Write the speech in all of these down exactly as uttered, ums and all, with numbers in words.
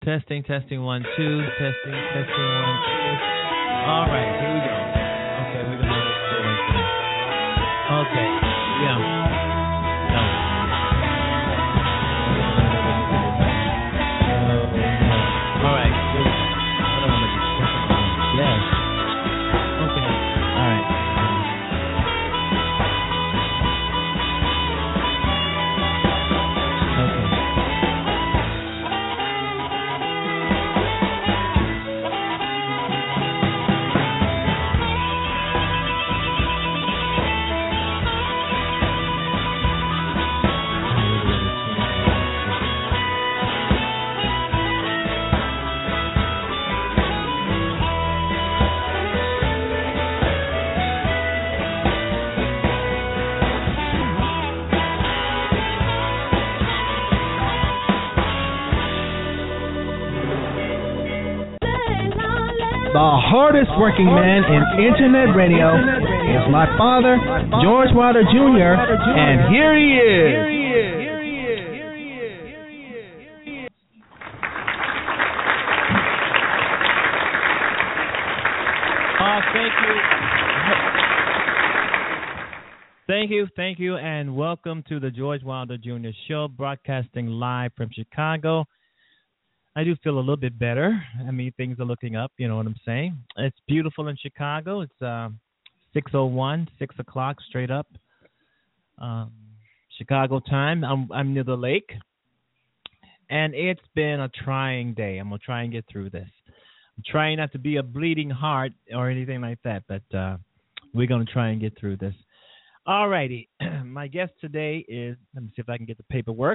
testing, testing, one, two, testing, testing, one, two. All right, here we go. Okay, we're gonna go like this. Okay, yeah. No. Uh, all right. I don't want to be. Yes. Okay. All right. The hardest working man in Internet radio is my father, George Wilder Junior, and here he is. Oh, thank you. Thank you, thank you, and welcome to the George Wilder Junior Show, broadcasting live from Chicago. I do feel a little bit better. I mean, things are looking up, you know what I'm saying? It's beautiful in Chicago. It's uh, six oh one, six o'clock, straight up. Um, Chicago time. I'm, I'm near the lake. And it's been a trying day. I'm going to try and get through this. I'm trying not to be a bleeding heart or anything like that, but uh, we're going to try and get through this. All righty. My guest today is, let me see if I can get the paperwork.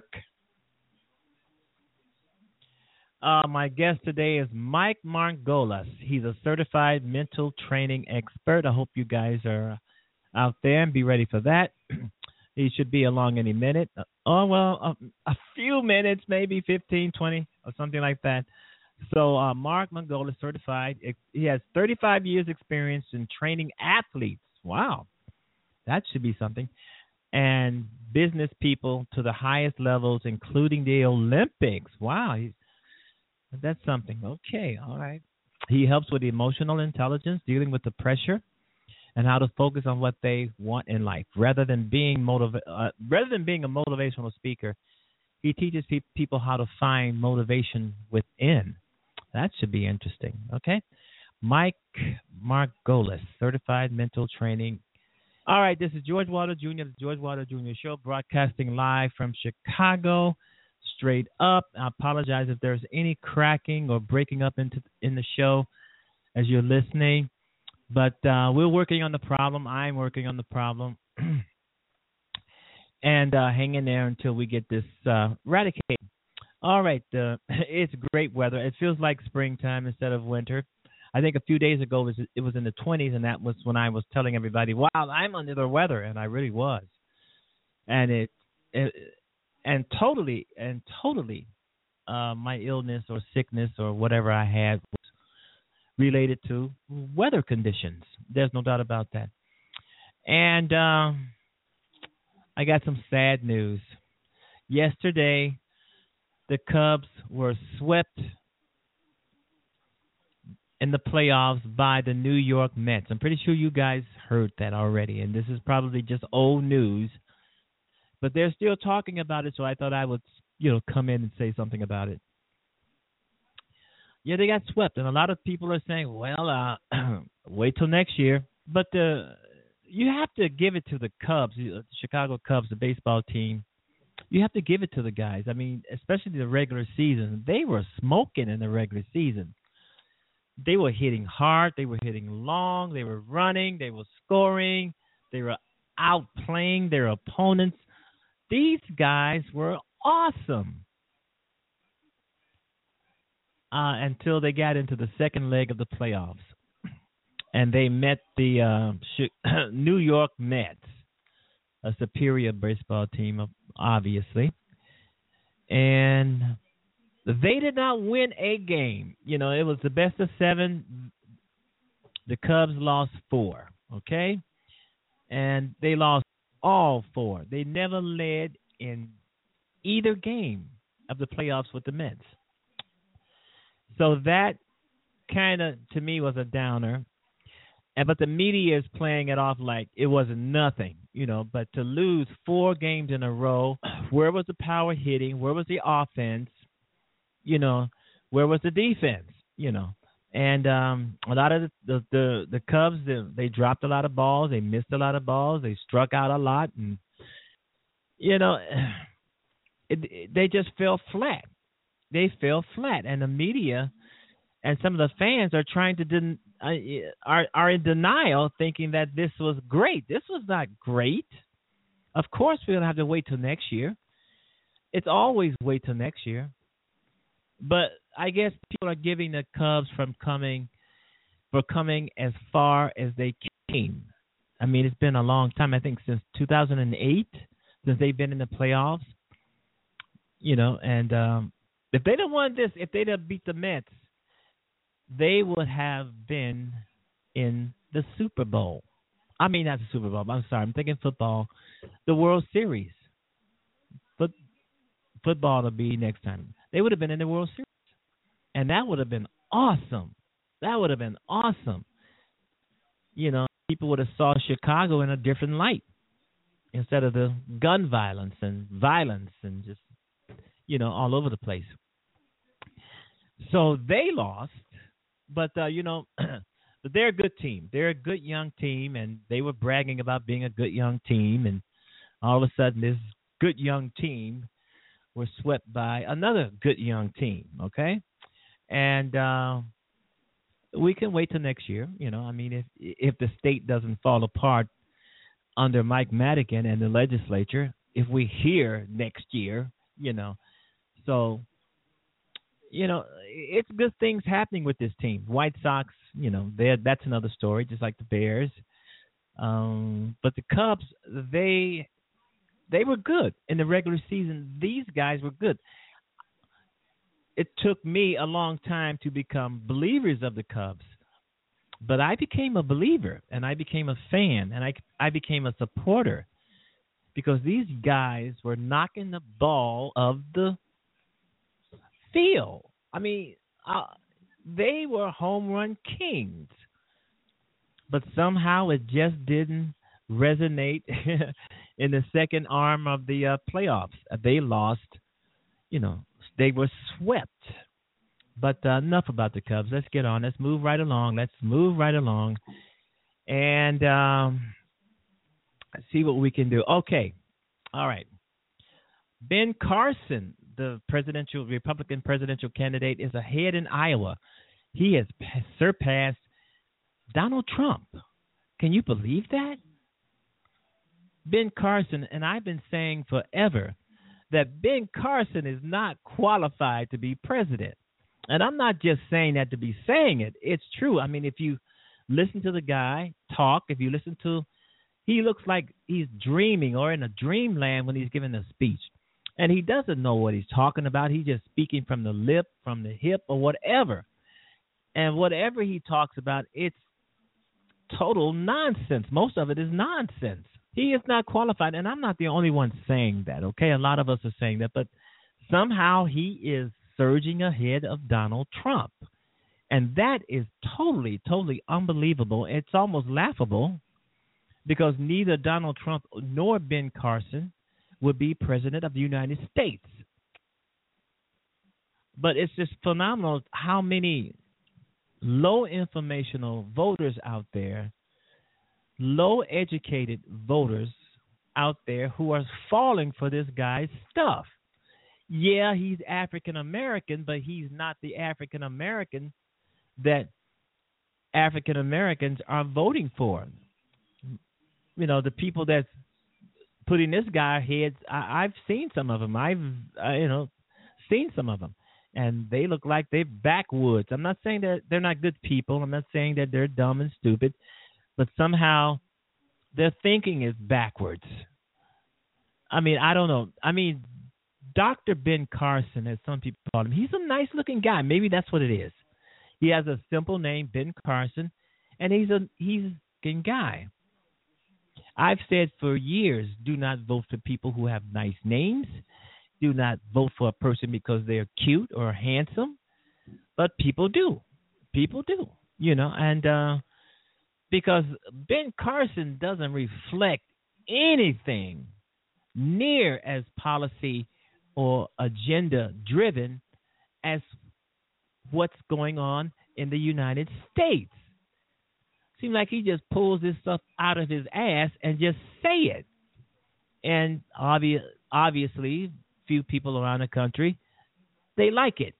Uh, my guest today is Mike Margolis. He's a certified mental training expert. I hope you guys are out there and be ready for that. He should be along any minute. Uh, oh, well, a, a few minutes, maybe fifteen, twenty, or something like that. So uh, Mark Margolis, certified. He has thirty-five years experience in training athletes. Wow, that should be something. And business people to the highest levels, including the Olympics. Wow, he's That's something. Okay, all right. He helps with emotional intelligence, dealing with the pressure, and how to focus on what they want in life. Rather than being motiva- uh, rather than being a motivational speaker, he teaches pe- people how to find motivation within. That should be interesting. Okay, Mike Margolis, certified mental training. All right, this is George Wilder Junior, the George Wilder Junior Show, broadcasting live from Chicago. Straight up. I apologize if there's any cracking or breaking up into in the show as you're listening, but uh, we're working on the problem. I'm working on the problem, and uh, hang in there until we get this uh, eradicated. All right, uh, it's great weather. It feels like springtime instead of winter. I think a few days ago it was, it was in the twenties, and that was when I was telling everybody, "Wow, I'm under the weather," and I really was, and it. it And totally, and totally, uh, my illness or sickness or whatever I had was related to weather conditions. There's no doubt about that. And uh, I got some sad news. Yesterday, the Cubs were swept in the playoffs by the New York Mets. I'm pretty sure you guys heard that already, and this is probably just old news. But they're still talking about it, so I thought I would, you know, come in and say something about it. Yeah, they got swept, and a lot of people are saying, well, uh, wait till next year. But uh, you have to give it to the Cubs, the Chicago Cubs, the baseball team. You have to give it to the guys. I mean, especially the regular season. They were smoking in the regular season. They were hitting hard. They were hitting long. They were running. They were scoring. They were outplaying their opponents. These guys were awesome uh, until they got into the second leg of the playoffs, and they met the uh, New York Mets, a superior baseball team, obviously, and they did not win a game. You know, it was the best of seven. The Cubs lost four, okay, and they lost all four. They never led in either game of the playoffs with the Mets. So that kind of, to me, was a downer. And but the media is playing it off like it wasn't nothing, you know. But to lose four games in a row, where was the power hitting? Where was the offense? You know, where was the defense? You know, and um, a lot of the the the, the Cubs, they, they dropped a lot of balls, they missed a lot of balls, they struck out a lot, and you know, it, it, they just fell flat. They fell flat, and the media and some of the fans are trying to den- uh, are are in denial, thinking that this was great. This was not great. Of course, we're gonna have to wait till next year. It's always wait till next year. But I guess people are giving the Cubs from coming for coming as far as they came. I mean, it's been a long time. I think since two thousand eight, since they've been in the playoffs. You know, and um, if they'd have won this, if they'd have beat the Mets, they would have been in the Super Bowl. I mean, not the Super Bowl. I'm sorry. I'm thinking football. The World Series. Foot, football will be next time. They would have been in the World Series. And that would have been awesome. That would have been awesome. You know, people would have saw Chicago in a different light instead of the gun violence and violence and just, you know, all over the place. So they lost. But, uh, you know, but they're a good team. They're a good young team, and they were bragging about being a good young team. And all of a sudden, this good young team was swept by another good young team, okay? And uh, we can wait till next year. You know, I mean, if if the state doesn't fall apart under Mike Madigan and the legislature, if we hear next year, you know, so – you know, it's good things happening with this team. White Sox, you know, that's another story, just like the Bears. Um, but the Cubs, they they were good in the regular season. These guys were good. It took me a long time to become believers of the Cubs, but I became a believer, and I became a fan, and I, I became a supporter because these guys were knocking the ball of the field. I mean, uh, they were home run kings, but somehow it just didn't resonate in the second arm of the uh, playoffs. They lost, you know, they were swept. But uh, enough about the Cubs. Let's get on. Let's move right along. Let's move right along and um, see what we can do. Okay. All right. Ben Carson, the presidential Republican presidential candidate, is ahead in Iowa. He has p- surpassed Donald Trump. Can you believe that? Ben Carson, and I've been saying forever that Ben Carson is not qualified to be president. And I'm not just saying that to be saying it. It's true. I mean, if you listen to the guy talk, if you listen to, he looks like he's dreaming or in a dreamland when he's giving a speech. And he doesn't know what he's talking about. He's just speaking from the lip, from the hip, or whatever. And whatever he talks about, it's total nonsense. Most of it is nonsense. He is not qualified, and I'm not the only one saying that, okay? A lot of us are saying that, but somehow he is surging ahead of Donald Trump. And that is totally, totally unbelievable. It's almost laughable because neither Donald Trump nor Ben Carson would be president of the United States. But it's just phenomenal how many low informational voters out there, low educated voters out there who are falling for this guy's stuff. Yeah, he's African American, but he's not the African American that African Americans are voting for. You know, the people that's putting this guy ahead, I, I've seen some of them. I've, uh, you know, seen some of them, and they look like they're backwoods. I'm not saying that they're not good people. I'm not saying that they're dumb and stupid, but somehow their thinking is backwards. I mean, I don't know. I mean, Doctor Ben Carson, as some people call him, he's a nice-looking guy. Maybe that's what it is. He has a simple name, Ben Carson, and he's a he's a good guy. I've said for years, do not vote for people who have nice names. Do not vote for a person because they're cute or handsome. but people do. People do, you know, and uh, because Ben Carson doesn't reflect anything near as policy or agenda driven as what's going on in the United States. Seems like he just pulls this stuff out of his ass and just say it. And obvi- obviously, few people around the country, they like it.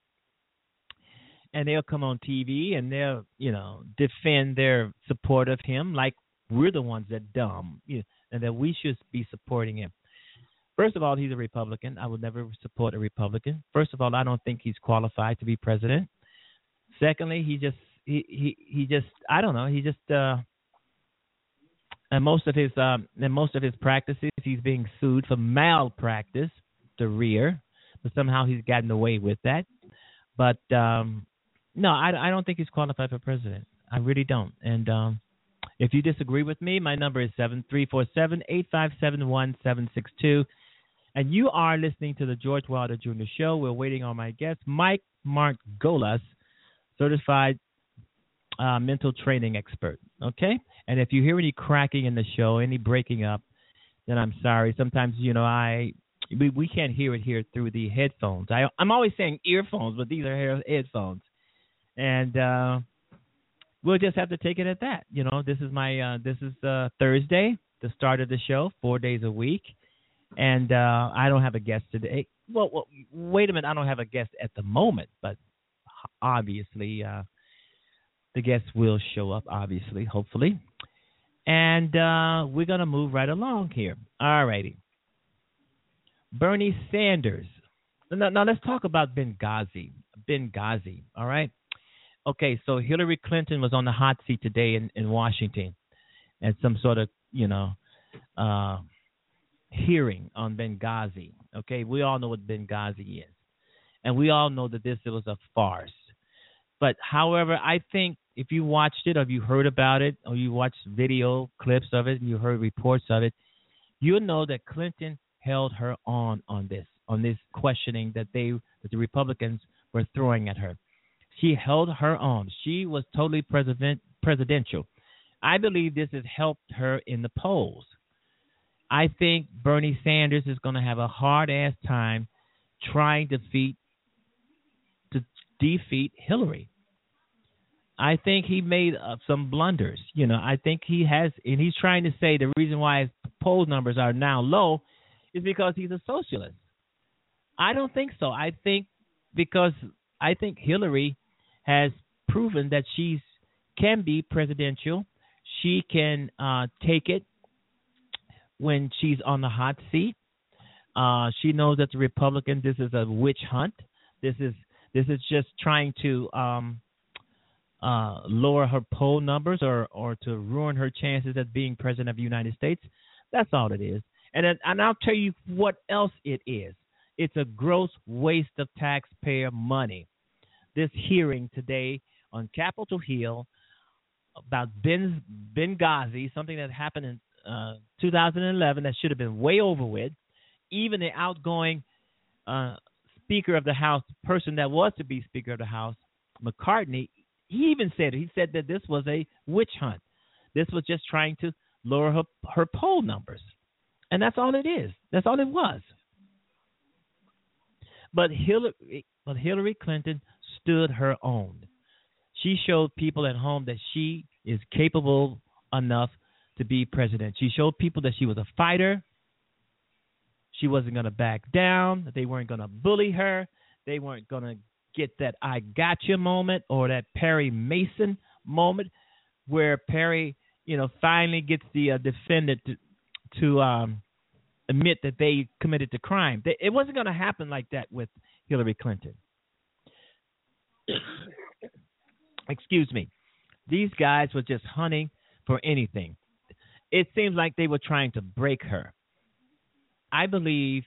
And they'll come on T V and they'll, you know, defend their support of him like we're the ones that dumb, you know, and that we should be supporting him. First of all, he's a Republican. I would never support a Republican. First of all, I don't think he's qualified to be president. Secondly, he just he he, he just I don't know, he just uh and most of his um and most of his practices he's being sued for malpractice, the rear, but somehow he's gotten away with that. But um no, I, I don't think he's qualified for president. I really don't. And um if you disagree with me, my number is seven three four seven, eight five seven, one seven six two. And you are listening to the George Wilder Junior Show. We're waiting on my guest, Mike Margolis, certified uh, mental training expert. Okay? And if you hear any cracking in the show, any breaking up, then I'm sorry. Sometimes, you know, I we, we can't hear it here through the headphones. I, I'm always saying earphones, but these are headphones. And uh, we'll just have to take it at that. You know, this is my uh, this is uh, Thursday, the start of the show, four days a week. And uh, I don't have a guest today. Well, well, wait a minute. I don't have a guest at the moment, but obviously uh, the guests will show up, obviously, hopefully. And uh, we're going to move right along here. All righty. Bernie Sanders. Now, now, let's talk about Benghazi. Benghazi, all right? Okay, so Hillary Clinton was on the hot seat today in, in Washington at some sort of, you know, uh, hearing on Benghazi. Okay, we all know what Benghazi is. And we all know that this it was a farce. But, however, I think if you watched it or if you heard about it or you watched video clips of it and you heard reports of it, you'll know that Clinton held her on on this, on this questioning that they, that the Republicans were throwing at her. She held her on. She was totally president, presidential. I believe this has helped her in the polls. I think Bernie Sanders is going to have a hard-ass time trying to defeat, to defeat Hillary. I think he made uh, some blunders. You know, I think he has, and he's trying to say the reason why his poll numbers are now low is because he's a socialist. I don't think so. I think because I think Hillary has proven that she's can be presidential. She can uh, take it when she's on the hot seat. Uh, she knows that the Republicans, this is a witch hunt. This is this is just trying to um, uh, lower her poll numbers or, or to ruin her chances at being president of the United States. That's all it is. And and I'll tell you what else it is. It's a gross waste of taxpayer money. This hearing today on Capitol Hill about ben, Benghazi, something that happened in uh, two thousand eleven that should have been way over with. Even the outgoing uh, Speaker of the House, person that was to be Speaker of the House, McCartney, he even said it. He said that this was a witch hunt. This was just trying to lower her, her poll numbers. And that's all it is. That's all it was. But Hillary, but Hillary Clinton stood her own. She showed people at home that she is capable enough to be president. She showed people that she was a fighter. She wasn't going to back down. That they weren't going to bully her. They weren't going to get that I gotcha moment or that Perry Mason moment where Perry, you know, finally gets the uh, defendant to, to um, admit that they committed the crime. They, it wasn't going to happen like that with Hillary Clinton. Excuse me. These guys were just hunting for anything. It seems like they were trying to break her. I believe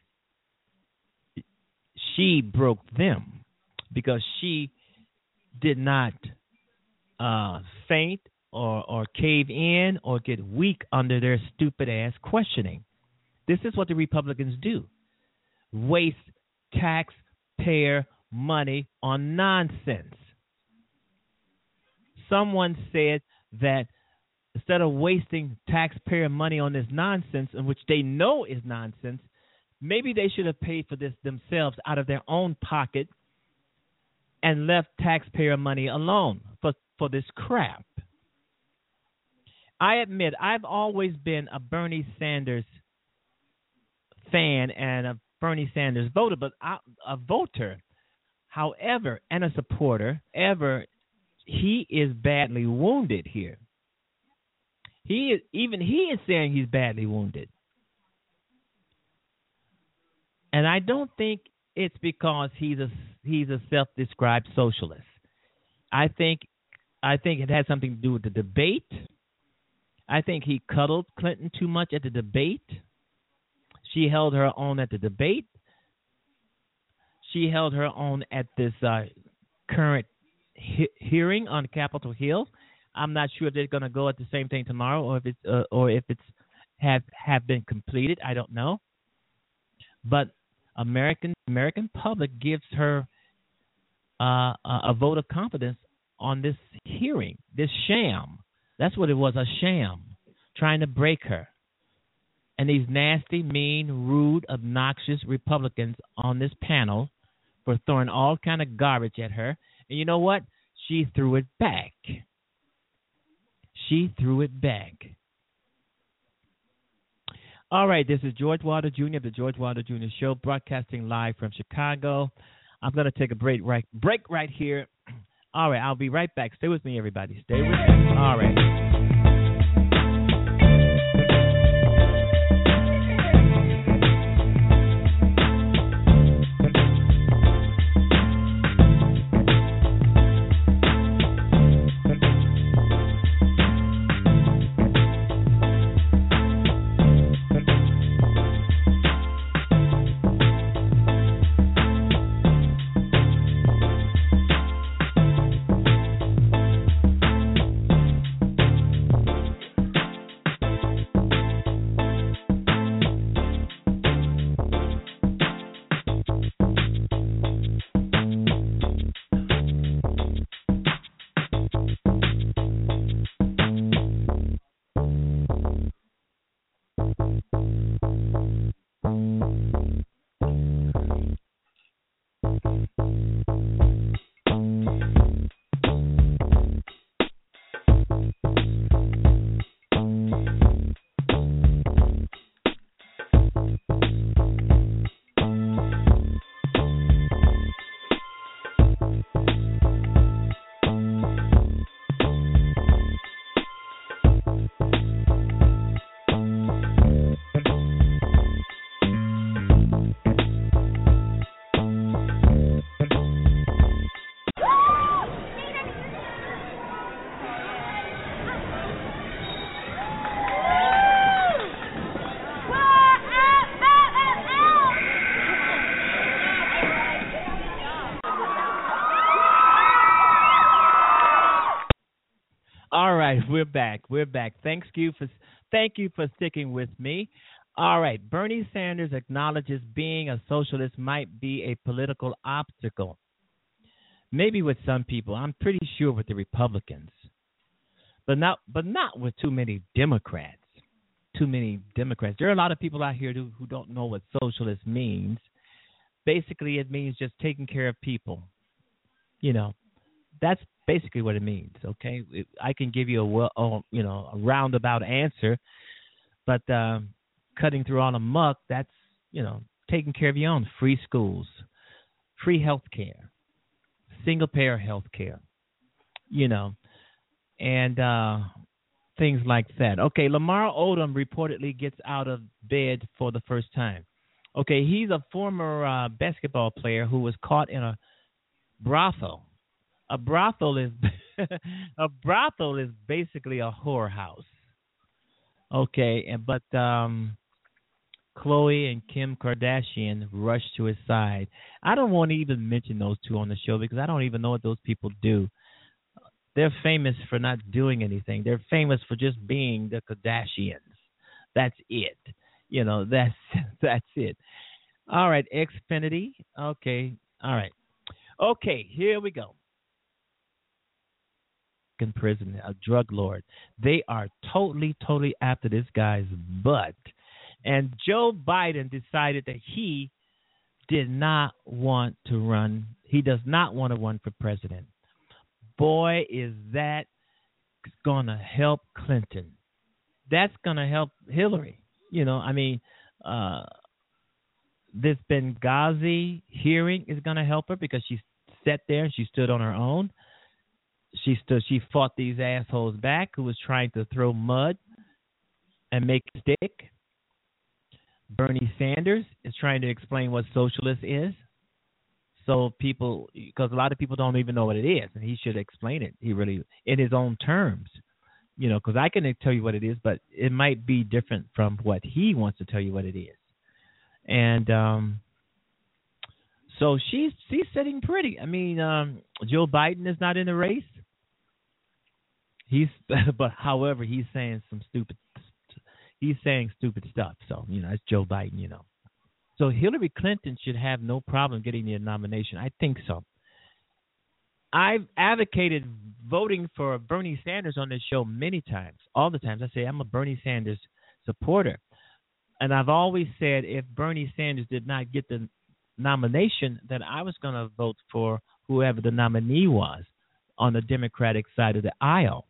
she broke them because she did not uh, faint or, or cave in or get weak under their stupid-ass questioning. This is what the Republicans do. Waste taxpayer money on nonsense. someone said that instead of wasting taxpayer money on this nonsense, in which they know is nonsense, maybe they should have paid for this themselves out of their own pocket and left taxpayer money alone for, for this crap. I admit I've always been a Bernie Sanders fan and a Bernie Sanders voter, but I, a voter, however, and a supporter. Ever, he is badly wounded here. He is even he is saying he's badly wounded, and I don't think it's because he's a he's a self-described socialist. I think I think it had something to do with the debate. I think he cuddled Clinton too much at the debate. She held her own at the debate. She held her own at this uh, current he- hearing on Capitol Hill. I'm not sure if they're going to go at the same thing tomorrow, or if it's uh, or if it's have have been completed. I don't know. But American American public gives her uh, a, a vote of confidence on this hearing, this sham. That's what it was, a sham, trying to break her. And these nasty, mean, rude, obnoxious Republicans on this panel were throwing all kind of garbage at her. And you know what? She threw it back. She threw it back. All right, this is George Wilder Junior of the George Wilder Junior Show, broadcasting live from Chicago. I'm going to take a break right, break right here. All right, I'll be right back. Stay with me, everybody. Stay with me. All right. All right, we're back. We're back. Thanks you for thank you for sticking with me. All right, Bernie Sanders acknowledges being a socialist might be a political obstacle. Maybe with some people. I'm pretty sure with the Republicans, but not but not with too many Democrats. Too many Democrats. There are a lot of people out here who, who don't know what socialist means. Basically, it means just taking care of people. You know, that's basically what it means. Okay, I can give you a well, uh, you know, a roundabout answer, but uh, cutting through all the muck, that's, you know, taking care of your own. Free schools, free health care, single payer health care, you know, and uh, things like that. Okay, Lamar Odom reportedly gets out of bed for the first time. Okay, he's a former uh, basketball player who was caught in a brothel. A brothel is a brothel is basically a whorehouse. Okay, and but um, Khloe and Kim Kardashian rushed to his side. I don't want to even mention those two on the show because I don't even know what those people do. They're famous for not doing anything. They're famous for just being the Kardashians. That's it. You know, that's that's it. All right, Xfinity. Okay, all right. Okay, here we go. Republican president, a drug lord. They are totally, totally after this guy's butt. And Joe Biden decided that he did not want to run. He does not want to run for president. Boy, is that going to help Clinton. That's going to help Hillary. You know, I mean, uh, this Benghazi hearing is going to help her because she sat there and she stood on her own. She stood. She fought these assholes back who was trying to throw mud and make a stick. Bernie Sanders is trying to explain what socialist is. So people, because a lot of people don't even know what it is, and he should explain it. He really, in his own terms, you know, because I can tell you what it is, but it might be different from what he wants to tell you what it is. And um, so she's she's sitting pretty. I mean, um, Joe Biden is not in the race. He's, but however, he's saying some stupid. He's saying stupid stuff. So you know, it's Joe Biden. You know, so Hillary Clinton should have no problem getting the nomination. I think so. I've advocated voting for Bernie Sanders on this show many times, all the times. I say I'm a Bernie Sanders supporter. And I've always said if Bernie Sanders did not get the nomination, that I was going to vote for whoever the nominee was on the Democratic side of the aisle.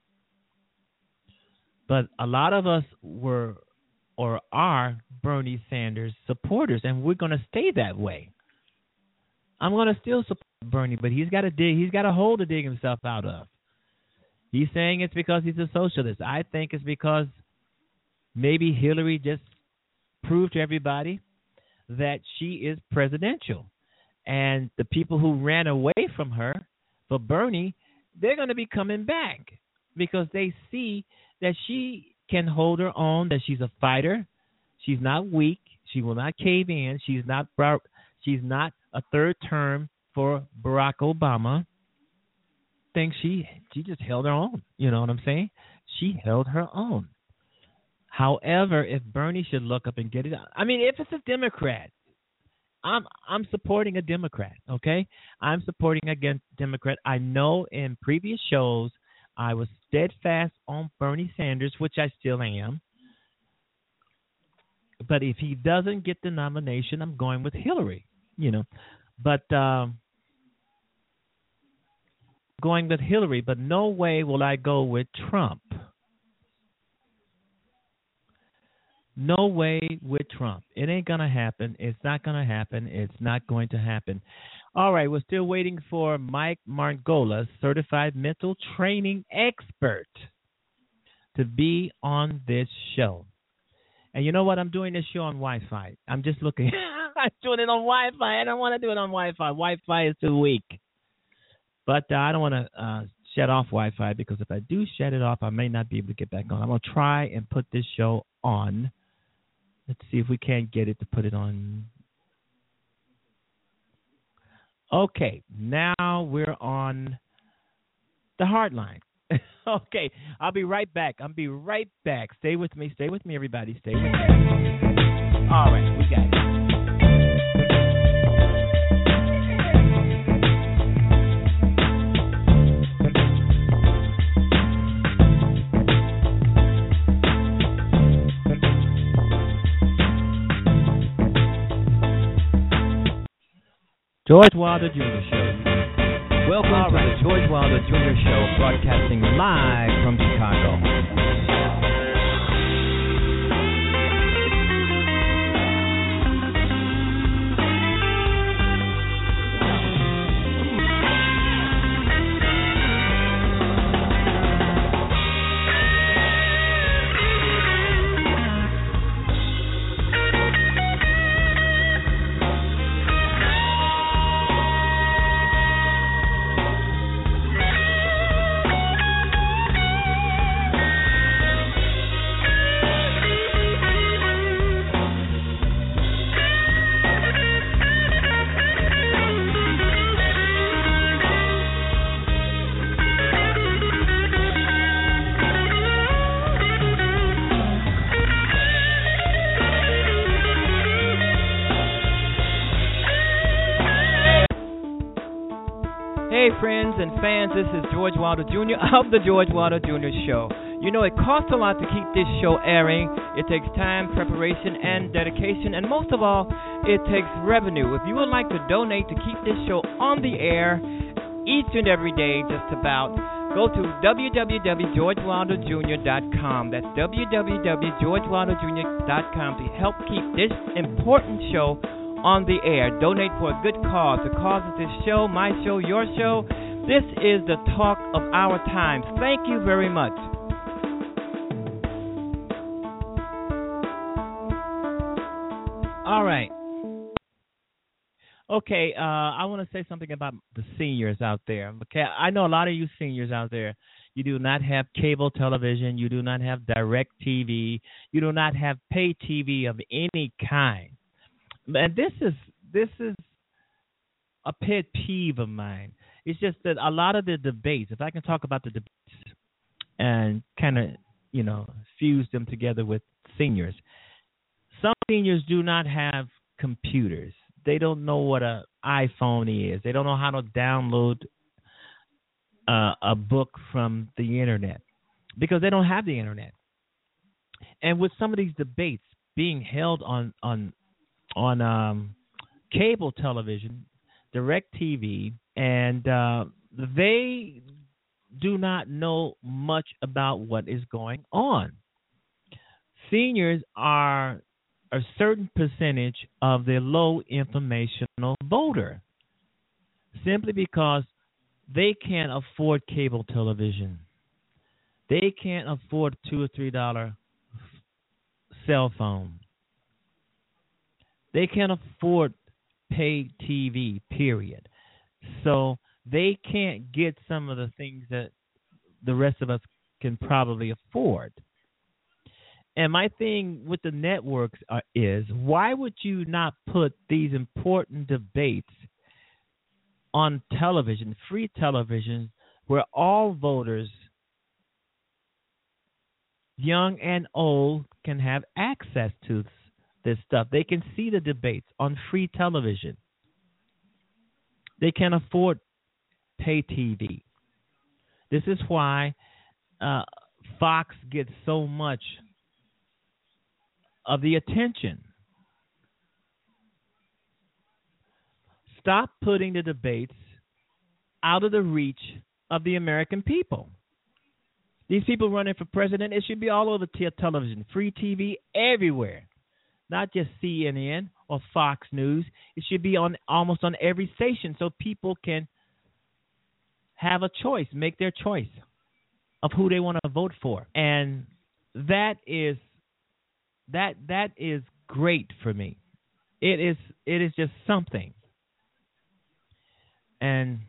But a lot of us were or are Bernie Sanders supporters, and we're going to stay that way. I'm going to still support Bernie, but he's got to dig. He's got a hole to dig himself out of. He's saying it's because he's a socialist. I think it's because maybe Hillary just proved to everybody that she is presidential. And the people who ran away from her for Bernie, they're going to be coming back because they see that she can hold her own, that she's a fighter. She's not weak. She will not cave in. She's not she's not a third term for Barack Obama. I think she she just held her own. You know what I'm saying? She held her own. However, if Bernie should look up and get it, I mean, if it's a Democrat, I'm I'm supporting a Democrat. Okay, I'm supporting a Democrat. I know in previous shows I was steadfast on Bernie Sanders, which I still am. But if he doesn't get the nomination, I'm going with Hillary. You know, but um, going with Hillary. But no way will I go with Trump. No way with Trump. It ain't going to happen. It's not going to happen. It's not going to happen. All right, we're still waiting for Mike Margolis, certified mental training expert, to be on this show. And you know what? I'm doing this show on Wi-Fi. I'm just looking. I'm doing it on Wi-Fi. I don't want to do it on Wi-Fi. Wi-Fi is too weak. But uh, I don't want to uh, shut off Wi-Fi because if I do shut it off, I may not be able to get back on. I'm going to try and put this show on. Let's see if we can't get it to put it on. Okay, now we're on the hardline. Okay, I'll be right back. I'll be right back. Stay with me. Stay with me, everybody. Stay with me. All right, we got it. George Wilder Junior Show. Welcome All to right. the George Wilder Junior Show, broadcasting live from Chicago. Hey, friends and fans, this is George Wilder Junior of The George Wilder Junior Show. You know, it costs a lot to keep this show airing. It takes time, preparation, and dedication, and most of all, it takes revenue. If you would like to donate to keep this show on the air each and every day, just about, go to w w w dot george wilder junior dot com. That's w w w dot george wilder junior dot com to help keep this important show on the air. Donate for a good cause. The cause of this show, my show, your show. This is the talk of our times. Thank you very much. All right. Okay, uh, I want to say something about the seniors out there. Okay, I know a lot of you seniors out there, you do not have cable television, you do not have direct T V, you do not have pay T V of any kind. And this is this is a pet peeve of mine. It's just that a lot of the debates, if I can talk about the debates and kind of, you know, fuse them together with seniors. Some seniors do not have computers. They don't know what an iPhone is. They don't know how to download uh, a book from the internet because they don't have the internet. And with some of these debates being held on on on um, cable television, direct T V, and uh, they do not know much about what is going on. Seniors are a certain percentage of the low informational voter simply because they can't afford cable television. They can't afford two or three dollar cell phone. They can't afford pay T V, period. So they can't get some of the things that the rest of us can probably afford. And my thing with the networks are, is, why would you not put these important debates on television, free television, where all voters, young and old, can have access to this stuff? They can see the debates on free television. They can afford pay T V. This is why uh, Fox gets so much of the attention. Stop putting the debates out of the reach of the American people. These people running for president, it should be all over t- television, free T V, everywhere. Not just C N N or Fox News. It should be on almost on every station so people can have a choice, make their choice of who they want to vote for. And that is That that is great for me. It is it is just something. And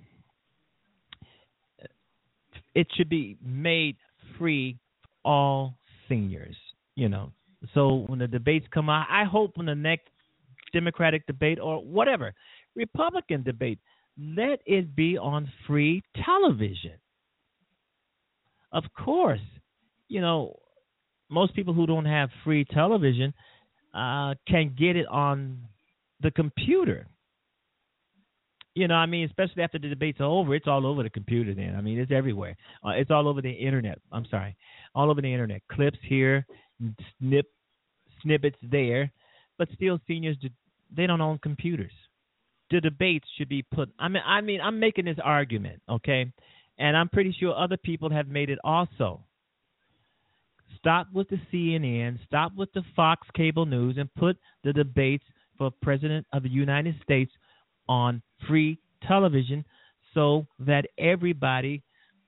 it should be made free for all seniors, you know. So when the debates come out, I hope when the next Democratic debate or whatever, Republican debate, let it be on free television. Of course, you know, most people who don't have free television uh, can get it on the computer. You know, I mean, especially after the debates are over, it's all over the computer then. I mean, it's everywhere. Uh, it's all over the internet. I'm sorry. All over the internet. Clips here, snip, snippets there. But still, seniors, they don't own computers. The debates should be put. I mean, I mean, I'm making this argument, okay? And I'm pretty sure other people have made it also. Stop with the C N N, stop with the Fox Cable News, and put the debates for President of the United States on free television so that everybody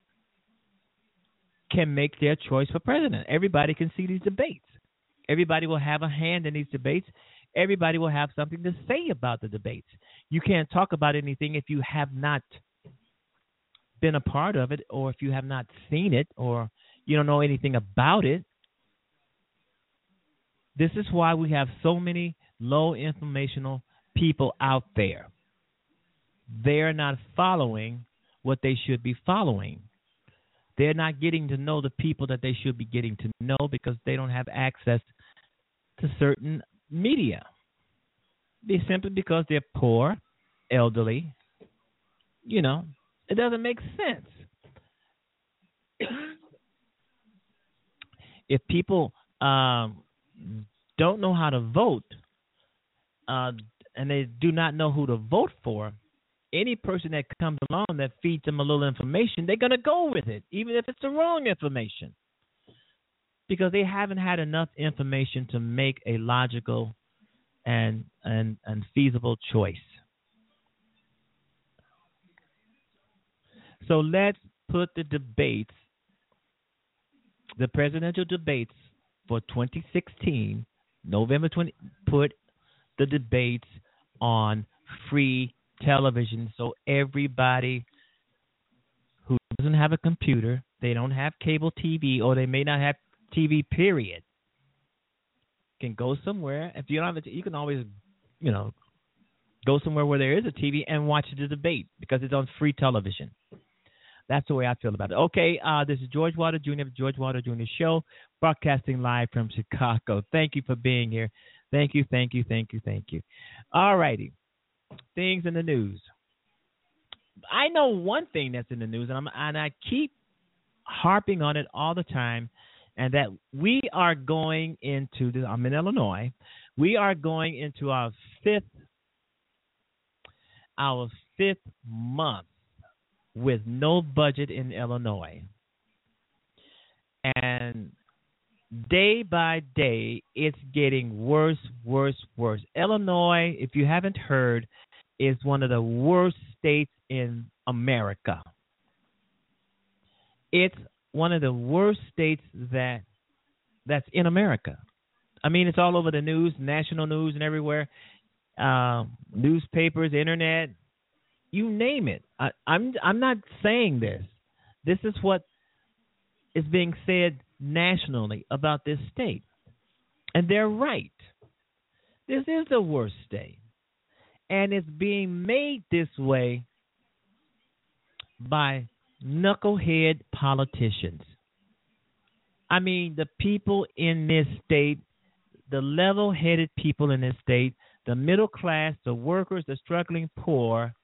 can make their choice for president. Everybody can see these debates. Everybody will have a hand in these debates. Everybody will have something to say about the debates. You can't talk about anything if you have not been a part of it, or if you have not seen it, or you don't know anything about it. This is why we have so many low informational people out there. They're not following what they should be following. They're not getting to know the people that they should be getting to know because they don't have access to certain media. They simply because they're poor, elderly, you know, It doesn't make sense. If people um, don't know how to vote, uh, and they do not know who to vote for, any person that comes along that feeds them a little information, they're going to go with it, even if it's the wrong information, because they haven't had enough information to make a logical and and, and feasible choice. So let's put the debates, the presidential debates for twenty sixteen, November twentieth, put the debates on free television so everybody who doesn't have a computer, they don't have cable T V, or they may not have T V, period, can go somewhere. If you don't have it, you can always, you know, go somewhere where there is a T V and watch the debate because it's on free television. That's the way I feel about it. Okay, uh, this is George Wilder Junior, the George Wilder Junior Show, broadcasting live from Chicago. Thank you for being here. Thank you, thank you, thank you, thank you. All righty. Things in the news. I know one thing that's in the news, and, I'm, and I keep harping on it all the time, and that we are going into, the, I'm in Illinois, we are going into our fifth, our fifth month with no budget in Illinois. And day by day, it's getting worse, worse, worse. Illinois, if you haven't heard, is one of the worst states in America. It's one of the worst states that that's in America. I mean, it's all over the news, national news and everywhere, uh, newspapers, internet, you name it. I, I'm I'm not saying this. This is what is being said nationally about this state. And they're right. This is the worst state. And it's being made this way by knucklehead politicians. I mean, the people in this state, the level-headed people in this state, the middle class, the workers, the struggling poor,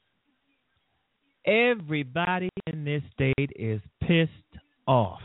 everybody in this state is pissed off.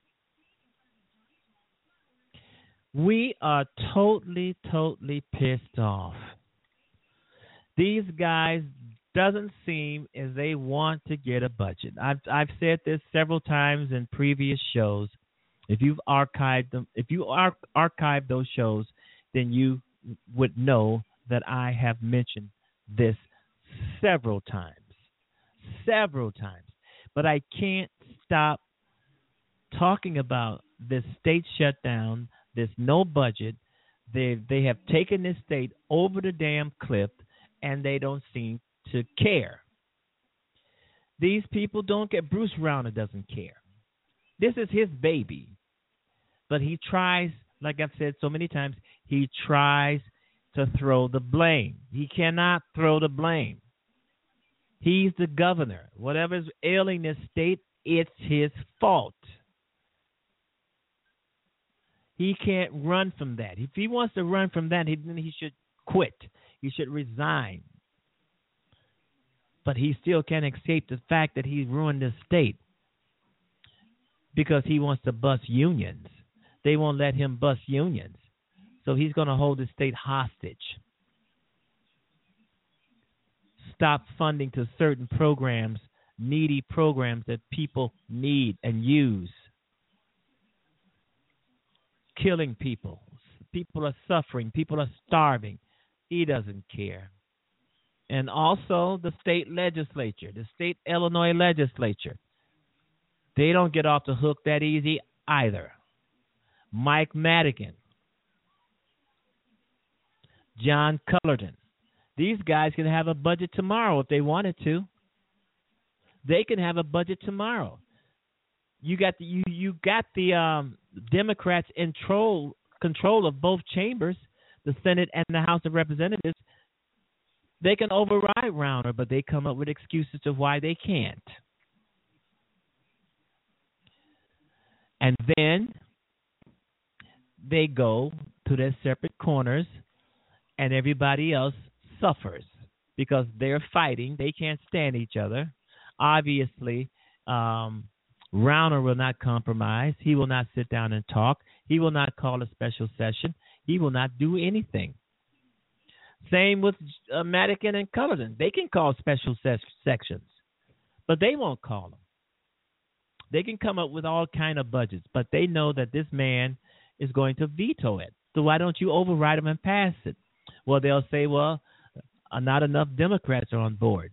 We are totally, totally pissed off. These guys doesn't seem as they want to get a budget. I've I've said this several times in previous shows. If you've archived them, if you ar- archived those shows, then you would know that I have mentioned this several times. Several times. But I can't stop talking about this state shutdown, this no budget. They they have taken this state over the damn cliff, and they don't seem to care. These people don't care. Bruce Rauner doesn't care. This is his baby. But he tries, like I've said so many times, he tries to throw the blame. He cannot throw the blame. He's the governor. Whatever's ailing this state, it's his fault. He can't run from that. If he wants to run from that, then he should quit. He should resign. But he still can't escape the fact that he's ruined this state because he wants to bust unions. They won't let him bust unions. So he's going to hold the state hostage. Stop funding to certain programs, needy programs that people need and use. Killing people. People are suffering. People are starving. He doesn't care. And also the state legislature, the state Illinois legislature. They don't get off the hook that easy either. Mike Madigan, John Cullerton. These guys can have a budget tomorrow if they wanted to. They can have a budget tomorrow. You got the you, you got the um, Democrats in control control of both chambers, the Senate and the House of Representatives. They can override Rauner, but they come up with excuses of why they can't. And then they go to their separate corners, and everybody else suffers because they're fighting. They can't stand each other. Obviously, um, Rauner will not compromise. He will not sit down and talk. He will not call a special session. He will not do anything. Same with uh, Madigan and Cullerton. They can call special ses- sections, but they won't call them. They can come up with all kind of budgets, but they know that this man is going to veto it. So why don't you override him and pass it? Well, they'll say, well, uh, not enough Democrats are on board.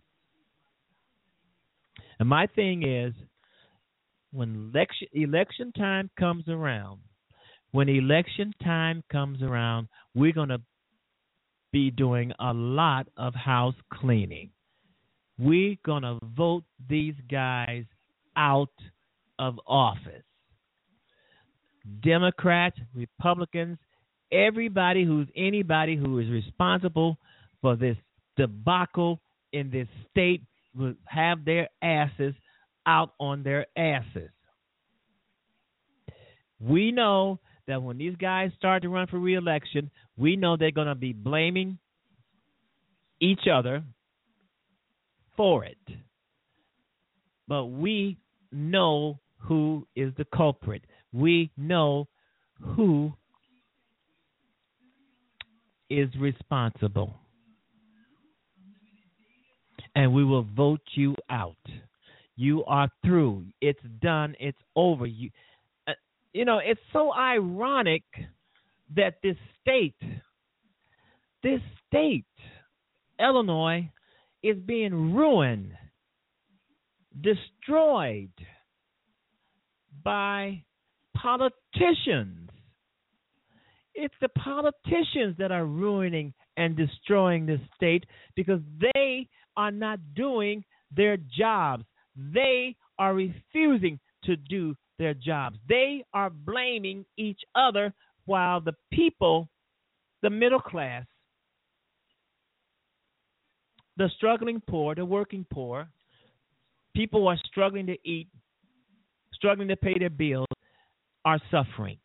And my thing is, when election election time comes around, when election time comes around, we're going to be doing a lot of house cleaning. We're going to vote these guys out of office. Democrats, Republicans, everybody who's anybody who is responsible for this debacle in this state will have their asses out on their asses. We know that when these guys start to run for re-election, we know they're going to be blaming each other for it. But we know who is the culprit. We know who is responsible. And we will vote you out. You are through. It's done. It's over. You, uh, you know, it's so ironic that this state, this state, Illinois, is being ruined, destroyed by politicians. It's the politicians that are ruining and destroying this state because they are not doing their jobs. They are refusing to do their jobs. They are blaming each other while the people, the middle class, the struggling poor, the working poor, people who are struggling to eat, struggling to pay their bills, are suffering.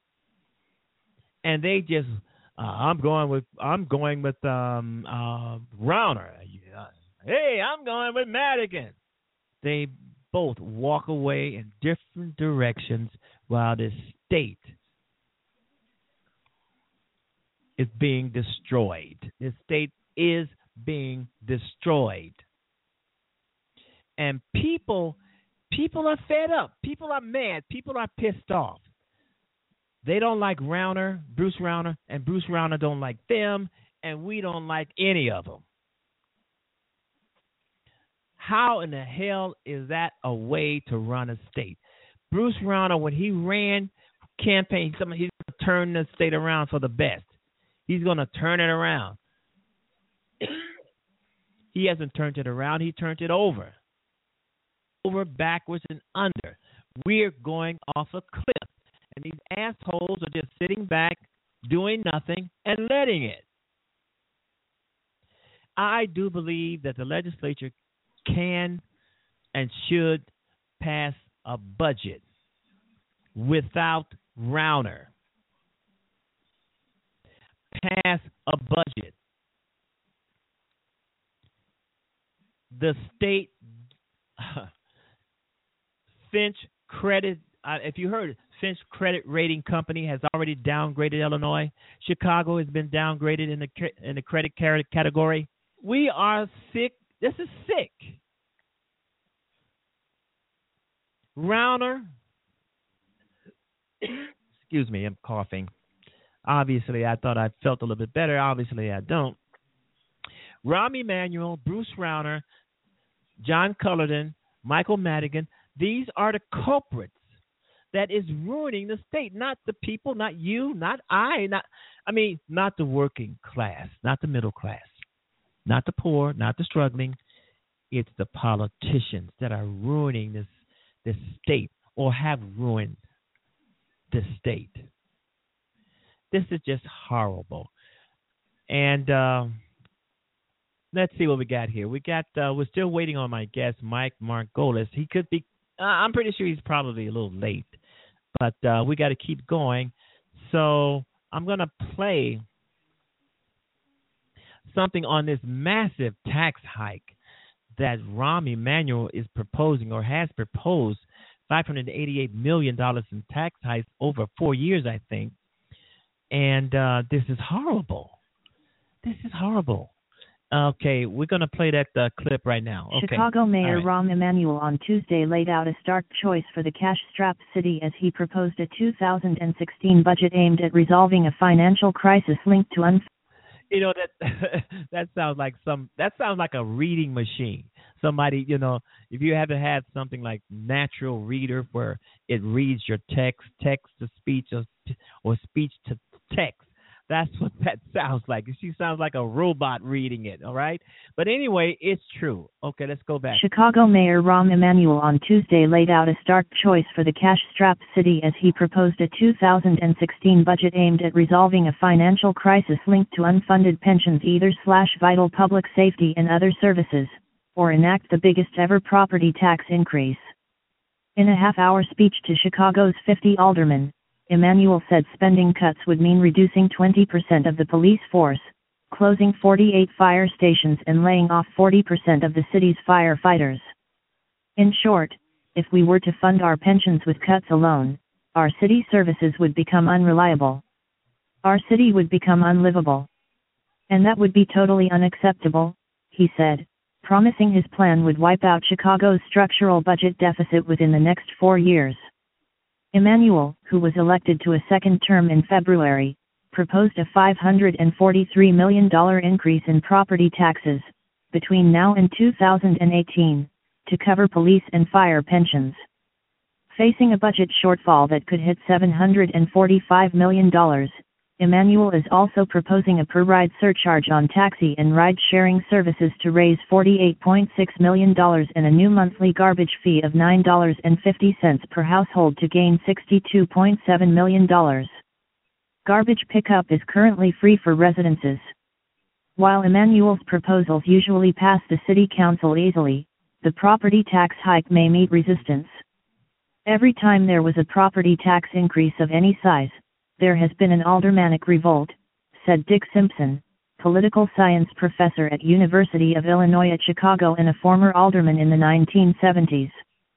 And they just, uh, I'm going with, I'm going with um, uh, Rauner. Hey, I'm going with Madigan. They both walk away in different directions while this state is being destroyed. This state is being destroyed. And people, people are fed up. People are mad. People are pissed off. They don't like Rauner, Bruce Rauner, and Bruce Rauner don't like them, and we don't like any of them. How in the hell is that a way to run a state? Bruce Rauner, when he ran campaign, he's going to turn the state around for the best. He's going to turn it around. He hasn't turned it around. He turned it over. Over, backwards, and under. We're going off a cliff. And these assholes are just sitting back, doing nothing, and letting it. I do believe that the legislature can and should pass a budget without Rauner. Pass a budget. The state Finch Credit, uh, if you heard it, Finch Credit Rating Company has already downgraded Illinois. Chicago has been downgraded in the in the credit category. We are sick. This is sick. Rauner, excuse me, I'm coughing. Obviously, I thought I felt a little bit better. Obviously, I don't. Rahm Emanuel, Bruce Rauner, John Cullerton, Michael Madigan, these are the culprits that is ruining the state, not the people, not you, not I, not I mean, not the working class, not the middle class, not the poor, not the struggling. It's the politicians that are ruining this this state or have ruined this state. This is just horrible. And uh, let's see what we got here. We got. Uh, we're still waiting on my guest, Mike Margolis. He could be. Uh, I'm pretty sure he's probably a little late, but uh, we got to keep going. So I'm going to play something on this massive tax hike that Rahm Emanuel is proposing or has proposed five hundred eighty-eight million dollars in tax hikes over four years, I think. And uh, this is horrible. This is horrible. Okay, we're going to play that uh, clip right now. Okay. Chicago Mayor right. Rahm Emanuel on Tuesday laid out a stark choice for the cash-strapped city as he proposed a two thousand sixteen budget aimed at resolving a financial crisis linked to un. You know that that sounds like some that sounds like a reading machine. Somebody, you know, if you haven't had something like Natural Reader where it reads your text, text to speech, or, or speech to text. That's what that sounds like. She sounds like a robot reading it, all right? But anyway, it's true. Okay, let's go back. Chicago Mayor Rahm Emanuel on Tuesday laid out a stark choice for the cash-strapped city as he proposed a two thousand sixteen budget aimed at resolving a financial crisis linked to unfunded pensions either slash vital public safety and other services, or enact the biggest ever property tax increase. In a half-hour speech to Chicago's fifty aldermen, Emanuel said spending cuts would mean reducing twenty percent of the police force, closing forty-eight fire stations and laying off forty percent of the city's firefighters. In short, if we were to fund our pensions with cuts alone, our city services would become unreliable. Our city would become unlivable. And that would be totally unacceptable, he said, promising his plan would wipe out Chicago's structural budget deficit within the next four years. Emanuel, who was elected to a second term in February, proposed a five hundred forty-three million dollars increase in property taxes between now and two thousand eighteen to cover police and fire pensions. Facing a budget shortfall that could hit seven hundred forty-five million dollars, Emanuel is also proposing a per-ride surcharge on taxi and ride-sharing services to raise forty-eight point six million dollars and a new monthly garbage fee of nine dollars and fifty cents per household to gain sixty-two point seven million dollars. Garbage pickup is currently free for residences. While Emanuel's proposals usually pass the city council easily, the property tax hike may meet resistance. Every time there was a property tax increase of any size, there has been an aldermanic revolt, said Dick Simpson, political science professor at University of Illinois at Chicago and a former alderman in the nineteen seventies.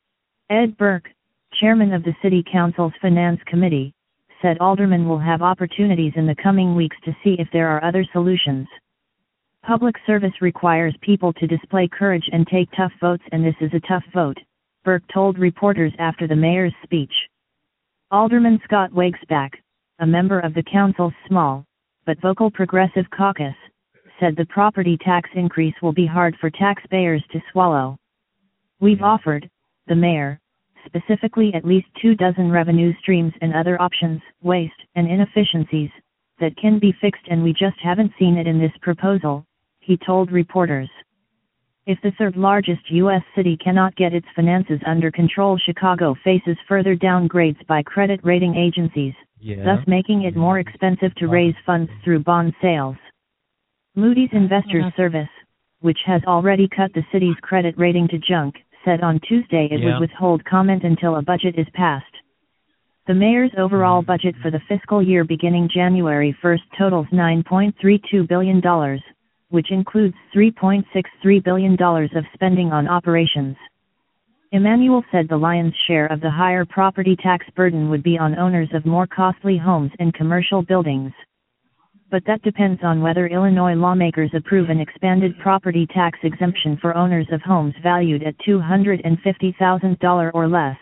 Ed Burke, chairman of the City Council's Finance Committee, said aldermen will have opportunities in the coming weeks to see if there are other solutions. Public service requires people to display courage and take tough votes, and this is a tough vote, Burke told reporters after the mayor's speech. Alderman Scott Wagesback, a member of the council's small, but vocal Progressive Caucus, said the property tax increase will be hard for taxpayers to swallow. We've offered, the mayor, specifically at least two dozen revenue streams and other options, waste and inefficiencies, that can be fixed, and we just haven't seen it in this proposal, he told reporters. If the third largest U S city cannot get its finances under control, Chicago faces further downgrades by credit rating agencies, yeah. thus making it more expensive to raise funds through bond sales. Moody's Investors Service, which has already cut the city's credit rating to junk, said on Tuesday it yeah. would withhold comment until a budget is passed. The mayor's overall budget for the fiscal year beginning January first totals nine point three two billion dollars, which includes three point six three billion dollars of spending on operations. Emanuel said the lion's share of the higher property tax burden would be on owners of more costly homes and commercial buildings. But that depends on whether Illinois lawmakers approve an expanded property tax exemption for owners of homes valued at two hundred fifty thousand dollars or less.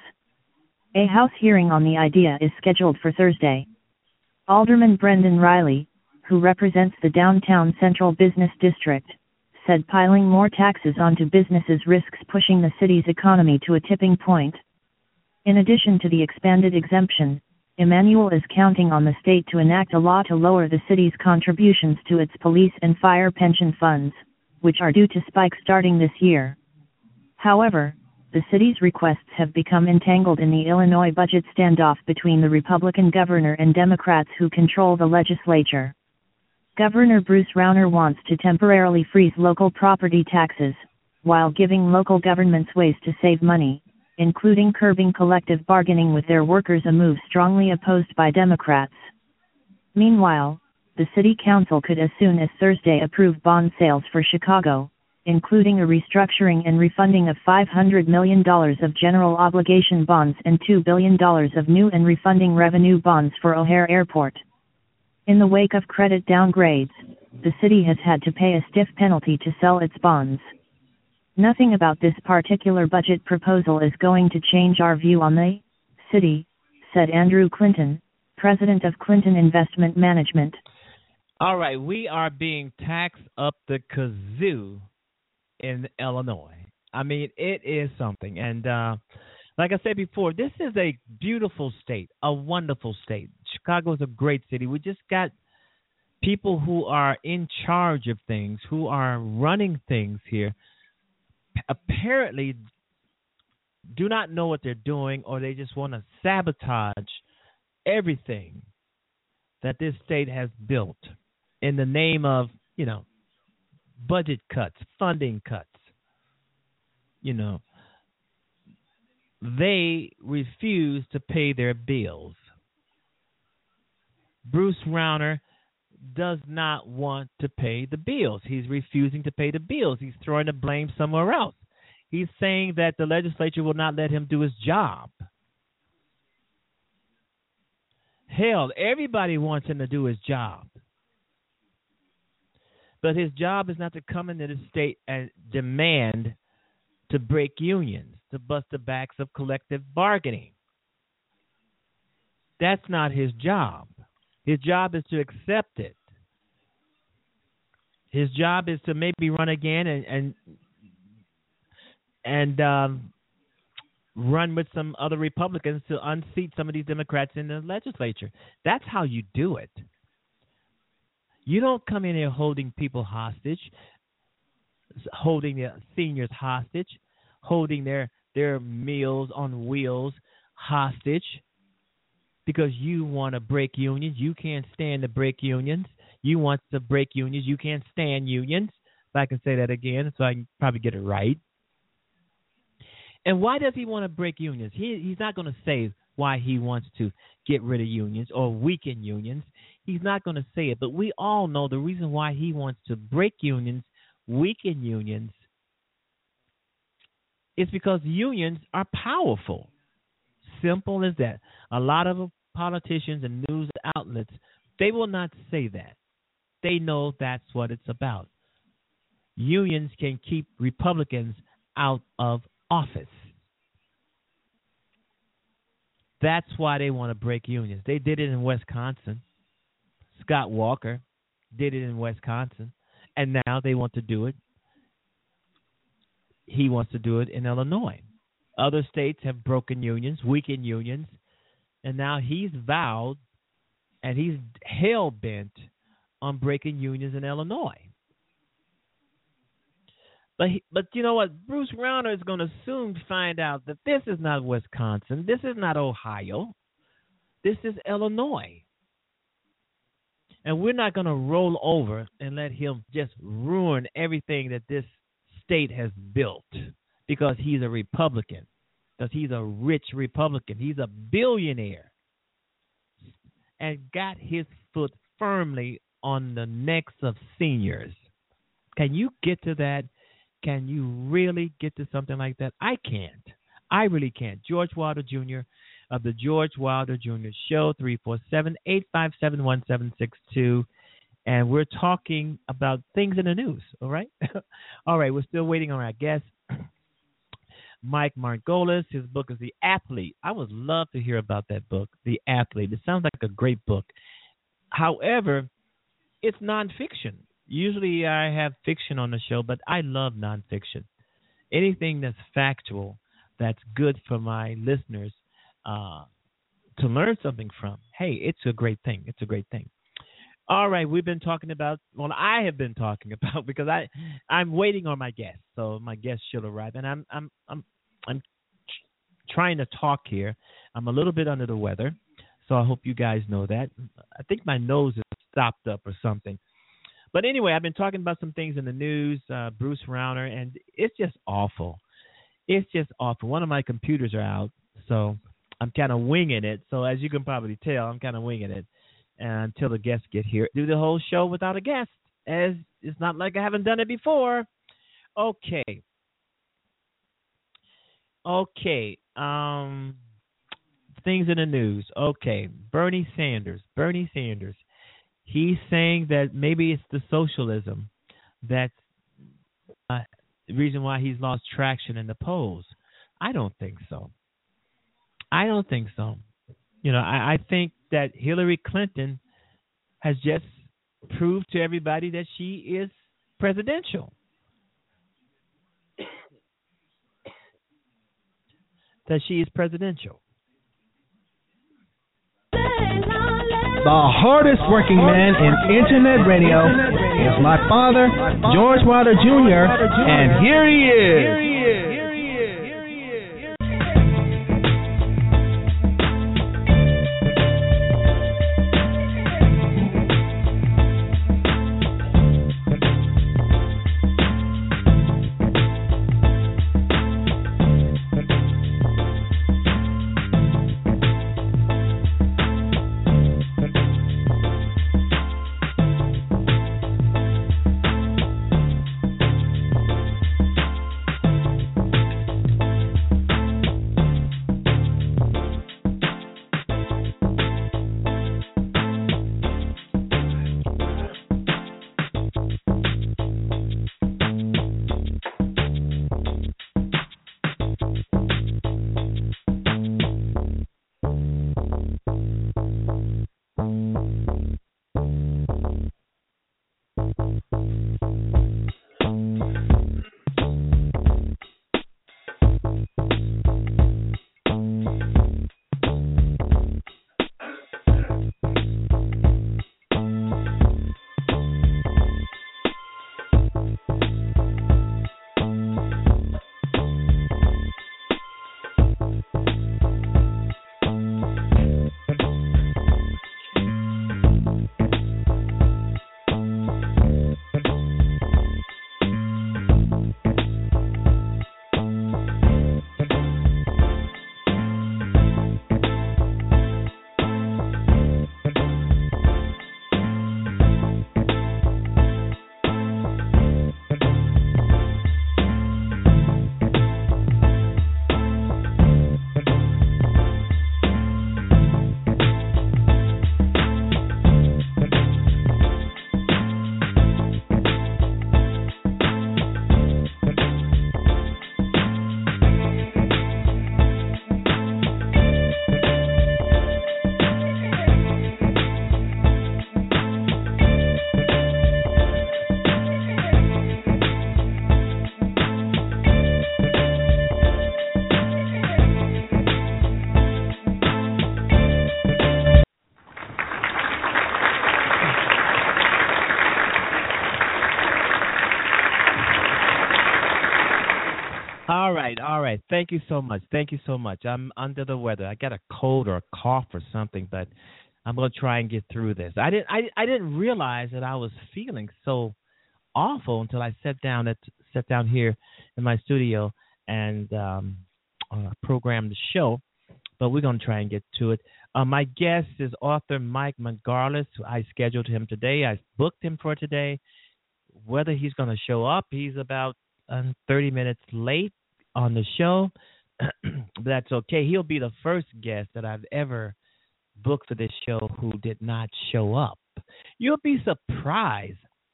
A House hearing on the idea is scheduled for Thursday. Alderman Brendan Riley, who represents the downtown Central Business District, said piling more taxes onto businesses risks pushing the city's economy to a tipping point. In addition to the expanded exemption, Emanuel is counting on the state to enact a law to lower the city's contributions to its police and fire pension funds, which are due to spike starting this year. However, the city's requests have become entangled in the Illinois budget standoff between the Republican governor and Democrats who control the legislature. Governor Bruce Rauner wants to temporarily freeze local property taxes, while giving local governments ways to save money, including curbing collective bargaining with their workers, a move strongly opposed by Democrats. Meanwhile, the city council could as soon as Thursday approve bond sales for Chicago, including a restructuring and refunding of five hundred million dollars of general obligation bonds and two billion dollars of new and refunding revenue bonds for O'Hare Airport. In the wake of credit downgrades, the city has had to pay a stiff penalty to sell its bonds. Nothing about this particular budget proposal is going to change our view on the city, said Andrew Clinton, president of Clinton Investment Management. All right, we are being taxed up the kazoo in Illinois. I mean, it is something. And uh, like I said before, this is a beautiful state, a wonderful state. Chicago is a great city. We just got people who are in charge of things, who are running things here, apparently do not know what they're doing, or they just want to sabotage everything that this state has built in the name of, you know, budget cuts, funding cuts. You know, they refuse to pay their bills. Bruce Rauner does not want to pay the bills. He's refusing to pay the bills. He's throwing the blame somewhere else. He's saying that the legislature will not let him do his job. Hell, everybody wants him to do his job. But his job is not to come into the state and demand to break unions, to bust the backs of collective bargaining. That's not his job. His job is to accept it. His job is to maybe run again and and, and um, run with some other Republicans to unseat some of these Democrats in the legislature. That's how you do it. You don't come in here holding people hostage, holding the seniors hostage, holding their, their meals on wheels hostage because you want to break unions. You can't stand to break unions. You want to break unions. You can't stand unions. If I can say that again so I can probably get it right. And why does he want to break unions? He, he's not going to say why he wants to get rid of unions or weaken unions. He's not going to say it, but we all know the reason why he wants to break unions, weaken unions, is because unions are powerful. Simple as that. A lot of politicians and news outlets, they will not say that. They know that's what it's about. Unions can keep Republicans out of office. That's why they want to break unions. They did it in Wisconsin. Scott Walker did it in Wisconsin, and now they want to do it. He wants to do it in Illinois. Other states have broken unions, weakened unions, and now he's vowed and he's hell-bent on breaking unions in Illinois. But, he, but you know what? Bruce Rauner is going to soon find out that this is not Wisconsin. This is not Ohio. This is Illinois. And we're not going to roll over and let him just ruin everything that this state has built because he's a Republican, because he's a rich Republican. He's a billionaire and got his foot firmly on the necks of seniors. Can you get to that? Can you really get to something like that? I can't. I really can't. George Wilder Junior of the George Wilder Junior Show, three four seven, eight five seven, one seven six two. And we're talking about things in the news, all right? All right, we're still waiting on our guest, Mike Margolis. His book is The Athlete. I would love to hear about that book, The Athlete. It sounds like a great book. However, it's nonfiction. Usually I have fiction on the show, but I love nonfiction. Anything that's factual, that's good for my listeners uh, to learn something from, hey, it's a great thing. It's a great thing. All right, we've been talking about, well, I have been talking about, because I, I'm waiting on my guest. So my guest should arrive, and I'm, I'm, I'm, I'm trying to talk here. I'm a little bit under the weather, so I hope you guys know that. I think my nose is stopped up or something. But anyway, I've been talking about some things in the news, uh, Bruce Rauner, and it's just awful. It's just awful. One of my computers are out, so I'm kind of winging it. So as you can probably tell, I'm kind of winging it uh, until the guests get here. Do the whole show without a guest, as it's not like I haven't done it before. Okay. Okay. Um, things in the news. Okay. Bernie Sanders. Bernie Sanders. He's saying that maybe it's the socialism that's uh, the reason why he's lost traction in the polls. I don't think so. I don't think so. You know, I, I think that Hillary Clinton has just proved to everybody that she is presidential, that she is presidential. The hardest working man in Internet radio is my father, George Wilder Junior, and here he is. All right, all right. Thank you so much. Thank you so much. I'm under the weather. I got a cold or a cough or something, but I'm gonna try and get through this. I didn't. I, I didn't realize that I was feeling so awful until I sat down at sat down here in my studio and um, uh, programmed the show. But we're gonna try and get to it. Uh, my guest is author Mike Margolis. I scheduled him today. I booked him for today. Whether he's gonna show up, he's about um, thirty minutes late on the show. That's okay. He'll be the first guest that I've ever booked for this show who did not show up. You'll be surprised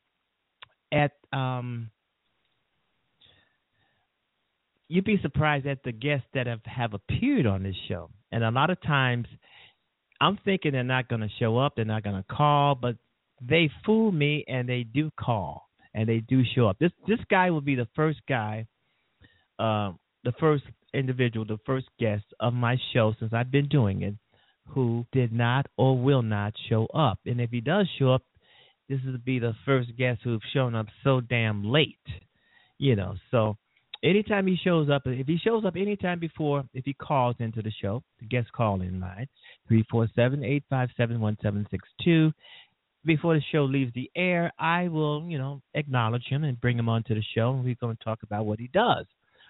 at um you'd be surprised at the guests that have, have appeared on this show. And a lot of times I'm thinking they're not going to show up, they're not going to call, but they fool me and they do call and they do show up. This this guy will be the first guy, uh, the first individual, the first guest of my show since I've been doing it who did not or will not show up. And if he does show up, this will be the first guest who've shown up so damn late, you know. So anytime he shows up, if he shows up anytime before, if he calls into the show, the guest call-in line, three four seven, eight five seven, one seven six two. Before the show leaves the air, I will, you know, acknowledge him and bring him onto the show, and we're going to talk about what he does.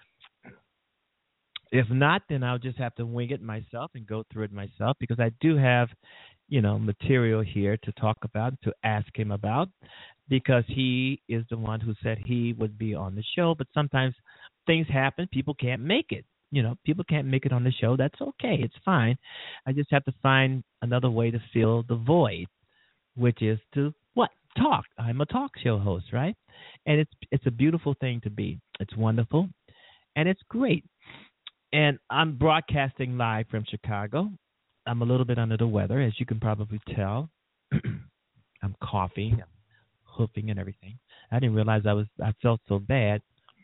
If not, then I'll just have to wing it myself and go through it myself because I do have, you know, material here to talk about, to ask him about. because he is the one who said he would be on the show. But sometimes things happen. People can't make it. You know, people can't make it on the show. That's okay. It's fine. I just have to find another way to fill the void, which is to what? Talk. I'm a talk show host, right? And it's it's a beautiful thing to be. It's wonderful, and it's great. And I'm broadcasting live from Chicago. I'm a little bit under the weather, as you can probably tell. I'm coughing, I'm hoofing, and everything. I didn't realize I was I felt so bad,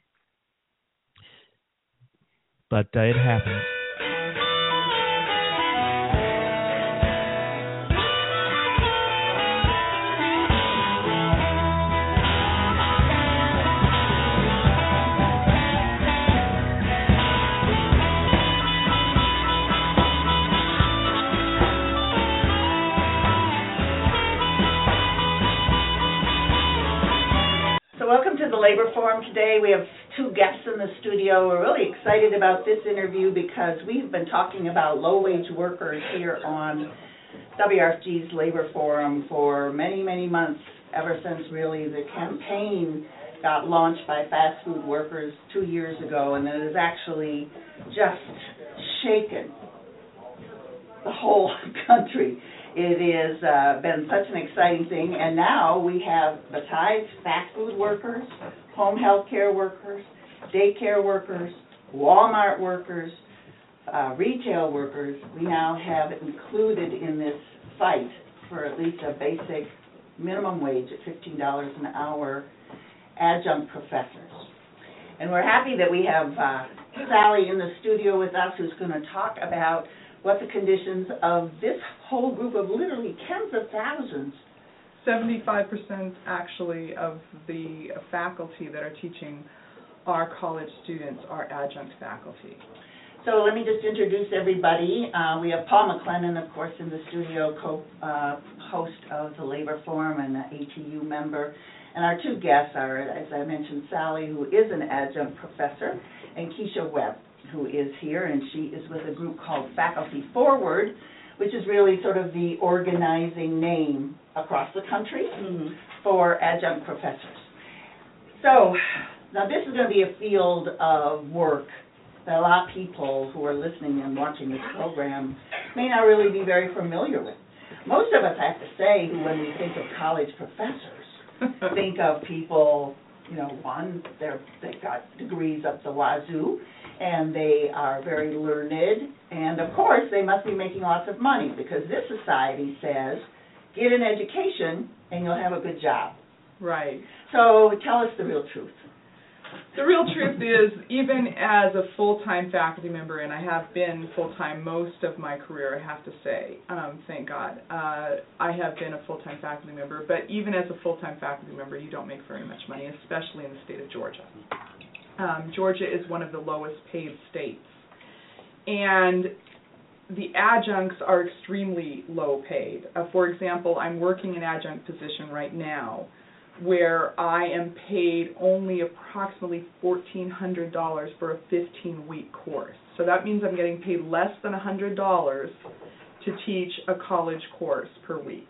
but uh, it happened. Welcome to the Labor Forum today. We have two guests in the studio. We're really excited about this interview because we've been talking about low-wage workers here on W R F G's Labor Forum for many, many months, ever since really the campaign got launched by fast food workers two years ago, and it has actually just shaken the whole country. It has uh, been such an exciting thing, and now we have, besides fast food workers, home health care workers, daycare workers, Walmart workers, uh, retail workers, we now have included in this fight for at least a basic minimum wage at fifteen dollars an hour, adjunct professors. And we're happy that we have uh, Sally in the studio with us, who's going to talk about what the conditions of this whole group of literally tens of thousands. seventy-five percent actually of the faculty that are teaching our college students are adjunct faculty. So let me just introduce everybody. Uh, we have Paul McLennan, of course, in the studio, co-host uh, of the Labor Forum and an A T U member. And our two guests are, as I mentioned, Sally, who is an adjunct professor, and Keisha Webb, who is here, and she is with a group called Faculty Forward, which is really sort of the organizing name across the country mm-hmm. for adjunct professors. So now this is going to be a field of work that a lot of people who are listening and watching this program may not really be very familiar with. Most of us, I have to say, who when we think of college professors, think of people, you know, one, they're, they've got degrees up the wazoo, and they are very learned, and of course they must be making lots of money because this society says, get an education and you'll have a good job. Right. So tell us the real truth. The real truth is, even as a full-time faculty member, and I have been full-time most of my career, I have to say, um, thank God, uh, I have been a full-time faculty member, but even as a full-time faculty member, you don't make very much money, especially in the state of Georgia. Um, Georgia is one of the lowest paid states, and the adjuncts are extremely low paid. Uh, for example, I'm working an adjunct position right now where I am paid only approximately fourteen hundred dollars for a fifteen-week course. So that means I'm getting paid less than one hundred dollars to teach a college course per week.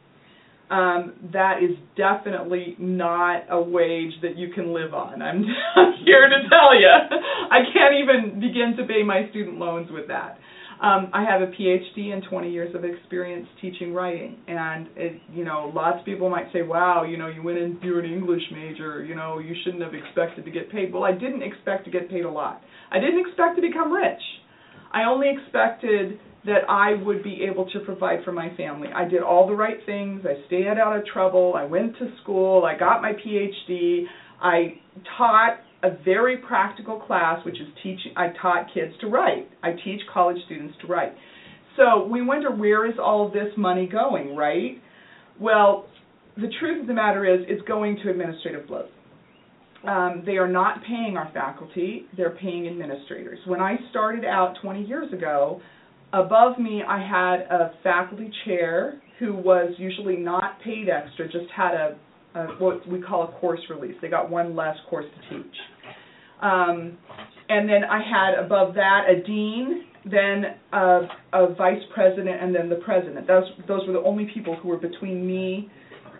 Um, that is definitely not a wage that you can live on. I'm, I'm here to tell you. I can't even begin to pay my student loans with that. Um, I have a P H D and twenty years of experience teaching writing, and it, you know, lots of people might say, wow, you know, you went and you're an English major, you know, you shouldn't have expected to get paid. Well, I didn't expect to get paid a lot. I didn't expect to become rich. I only expected that I would be able to provide for my family. I did all the right things. I stayed out of trouble. I went to school. I got my P H D. I taught a very practical class, which is teaching. I taught kids to write. I teach college students to write. So we wonder, where is all this money going, right? Well, the truth of the matter is it's going to administrative bloat. Um, they are not paying our faculty. They're paying administrators. When I started out twenty years ago, above me I had a faculty chair who was usually not paid extra, just had a Uh, what we call a course release. They got one less course to teach. Um, and then I had above that a dean, then a, a vice president, and then the president. Those, those were the only people who were between me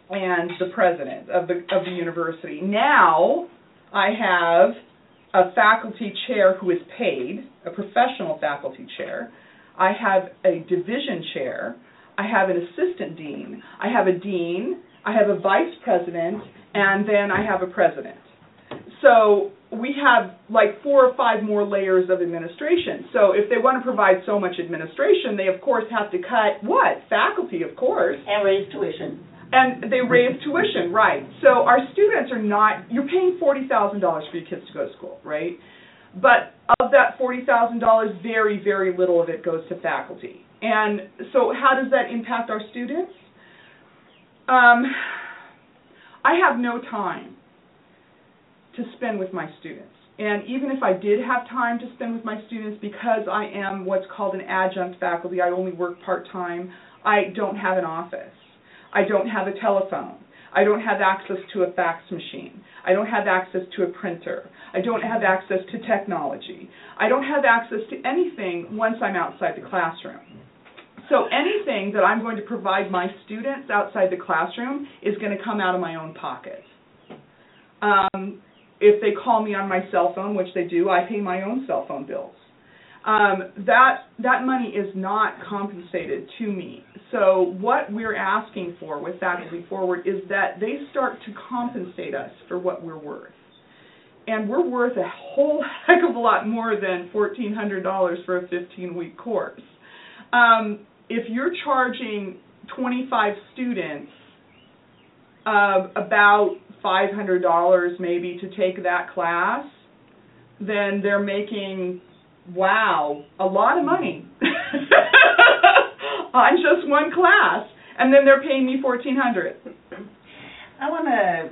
and the president of the of the university. Now I have a faculty chair who is paid, a professional faculty chair. I have a division chair. I have an assistant dean. I have a dean. I have a vice president, and then I have a president. So we have like four or five more layers of administration. So if they want to provide so much administration, they of course have to cut what? Faculty, of course. And raise tuition. And they raise tuition, right. So our students are not, you're paying forty thousand dollars for your kids to go to school, right? But of that forty thousand dollars, very, very little of it goes to faculty. And so how does that impact our students? Um, I have no time to spend with my students. And even if I did have time to spend with my students, because I am what's called an adjunct faculty, I only work part-time, I don't have an office. I don't have a telephone. I don't have access to a fax machine. I don't have access to a printer. I don't have access to technology. I don't have access to anything once I'm outside the classroom. So anything that I'm going to provide my students outside the classroom is going to come out of my own pocket. Um, if they call me on my cell phone, which they do, I pay my own cell phone bills. Um, that that money is not compensated to me. So what we're asking for with Faculty Forward is that they start to compensate us for what we're worth. And we're worth a whole heck of a lot more than fourteen hundred dollars for a fifteen-week course. Um, if you're charging twenty-five students uh, about five hundred dollars maybe to take that class, then they're making, wow, a lot of money on just one class. And then they're paying me fourteen hundred dollars. I want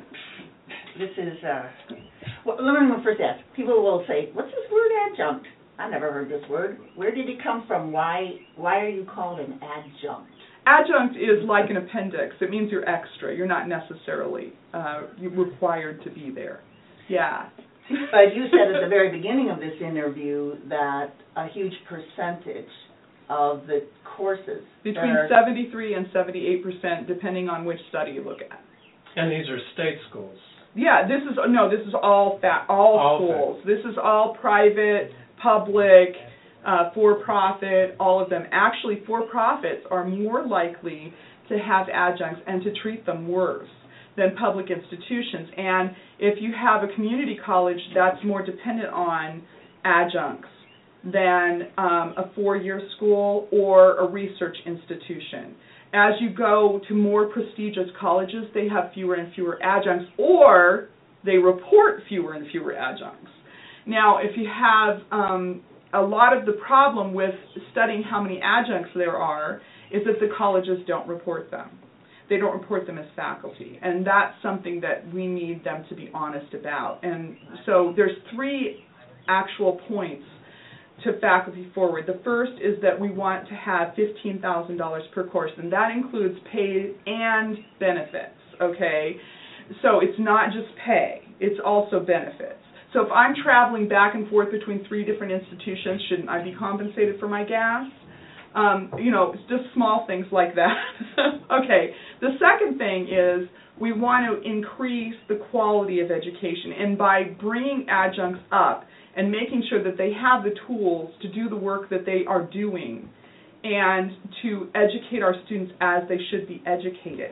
to, this is, uh, well, let me first ask. People will say, what's this word adjunct? I never heard this word. Where did it come from? Why Why are you called an adjunct? Adjunct is like an appendix. It means you're extra. You're not necessarily uh, required to be there. Yeah. But you said at the very beginning of this interview that a huge percentage of the courses between are, seventy-three and seventy-eight percent, depending on which study you look at. And these are state schools. Yeah, this is no, this is all fa- all, all schools. Fa- this is all private, public, uh, for-profit, all of them. Actually, for-profits are more likely to have adjuncts and to treat them worse than public institutions. And if you have a community college, that's more dependent on adjuncts than um, a four-year school or a research institution. As you go to more prestigious colleges, they have fewer and fewer adjuncts, or they report fewer and fewer adjuncts. Now, if you have um, a lot of the problem with studying how many adjuncts there are is that the colleges don't report them. They don't report them as faculty, and that's something that we need them to be honest about. And so there's three actual points to Faculty Forward. The first is that we want to have fifteen thousand dollars per course, and that includes pay and benefits, okay? So it's not just pay, it's also benefits. So if I'm traveling back and forth between three different institutions, shouldn't I be compensated for my gas? Um, you know, it's just small things like that. Okay, the second thing is we want to increase the quality of education, and by bringing adjuncts up and making sure that they have the tools to do the work that they are doing and to educate our students as they should be educated,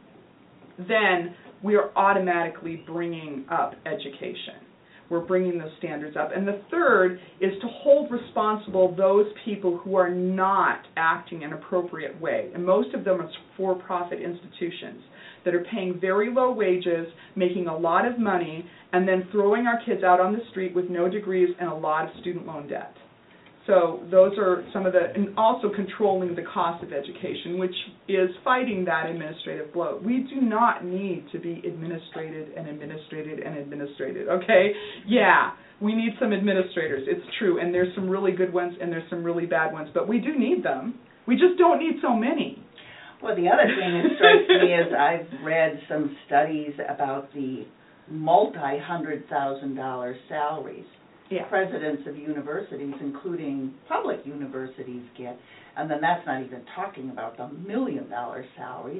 then we are automatically bringing up education. We're bringing those standards up. And the third is to hold responsible those people who are not acting in an appropriate way. And most of them are for-profit institutions that are paying very low wages, making a lot of money, and then throwing our kids out on the street with no degrees and a lot of student loan debt. So those are some of the, and also controlling the cost of education, which is fighting that administrative bloat. We do not need to be administrated and administrated and administrated, okay? Yeah, we need some administrators, it's true, and there's some really good ones and there's some really bad ones, but we do need them. We just don't need so many. Well, the other thing that strikes me is I've read some studies about the multi-hundred thousand dollar salaries yeah. presidents of universities, including public universities, get. And then that's not even talking about the million dollar salaries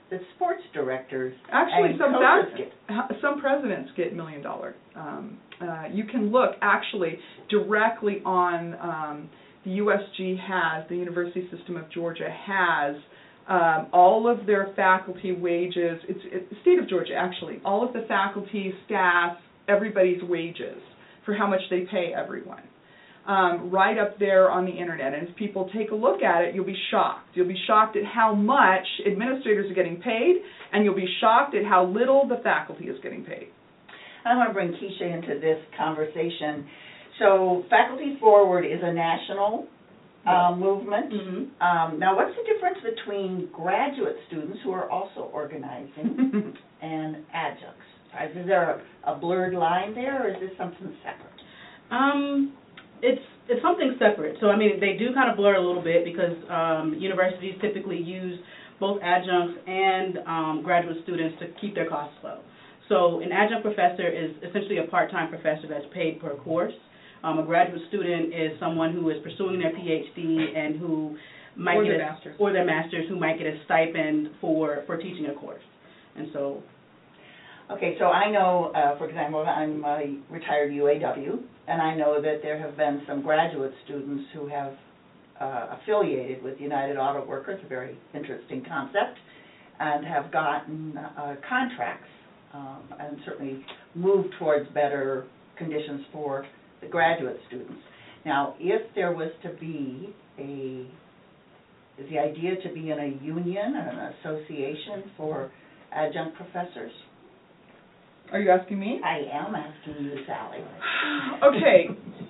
the sports directors Actually, and some coaches fac- get. some presidents get million dollar. Um, uh, you can look actually directly on um, the U S G has, the University System of Georgia has um, all of their faculty wages. It's, it's the state of Georgia actually. All of the faculty, staff, everybody's wages for how much they pay everyone. Um, right up there on the internet, and if people take a look at it, you'll be shocked. You'll be shocked at how much administrators are getting paid, and you'll be shocked at how little the faculty is getting paid. I want to bring Keisha into this conversation. So Faculty Forward is a national uh, movement. Mm-hmm. Um, now, what's the difference between graduate students who are also organizing and adjuncts? Is there a, a blurred line there, or is this something separate? Um. It's it's something separate. So, I mean, they do kind of blur a little bit because um, universities typically use both adjuncts and um, graduate students to keep their costs low. So an adjunct professor is essentially a part-time professor that's paid per course. Um, a graduate student is someone who is pursuing their PhD and who might or get their a, master's. or their master's, who might get a stipend for, for teaching a course. And so... Okay, so I know, uh, for example, I'm a retired U A W, and I know that there have been some graduate students who have uh, affiliated with United Auto Workers, a very interesting concept, and have gotten uh, contracts um, and certainly moved towards better conditions for the graduate students. Now, if there was to be a, is the idea to be in a union or an association for adjunct professors? Are you asking me? I am asking you, Sally. Okay.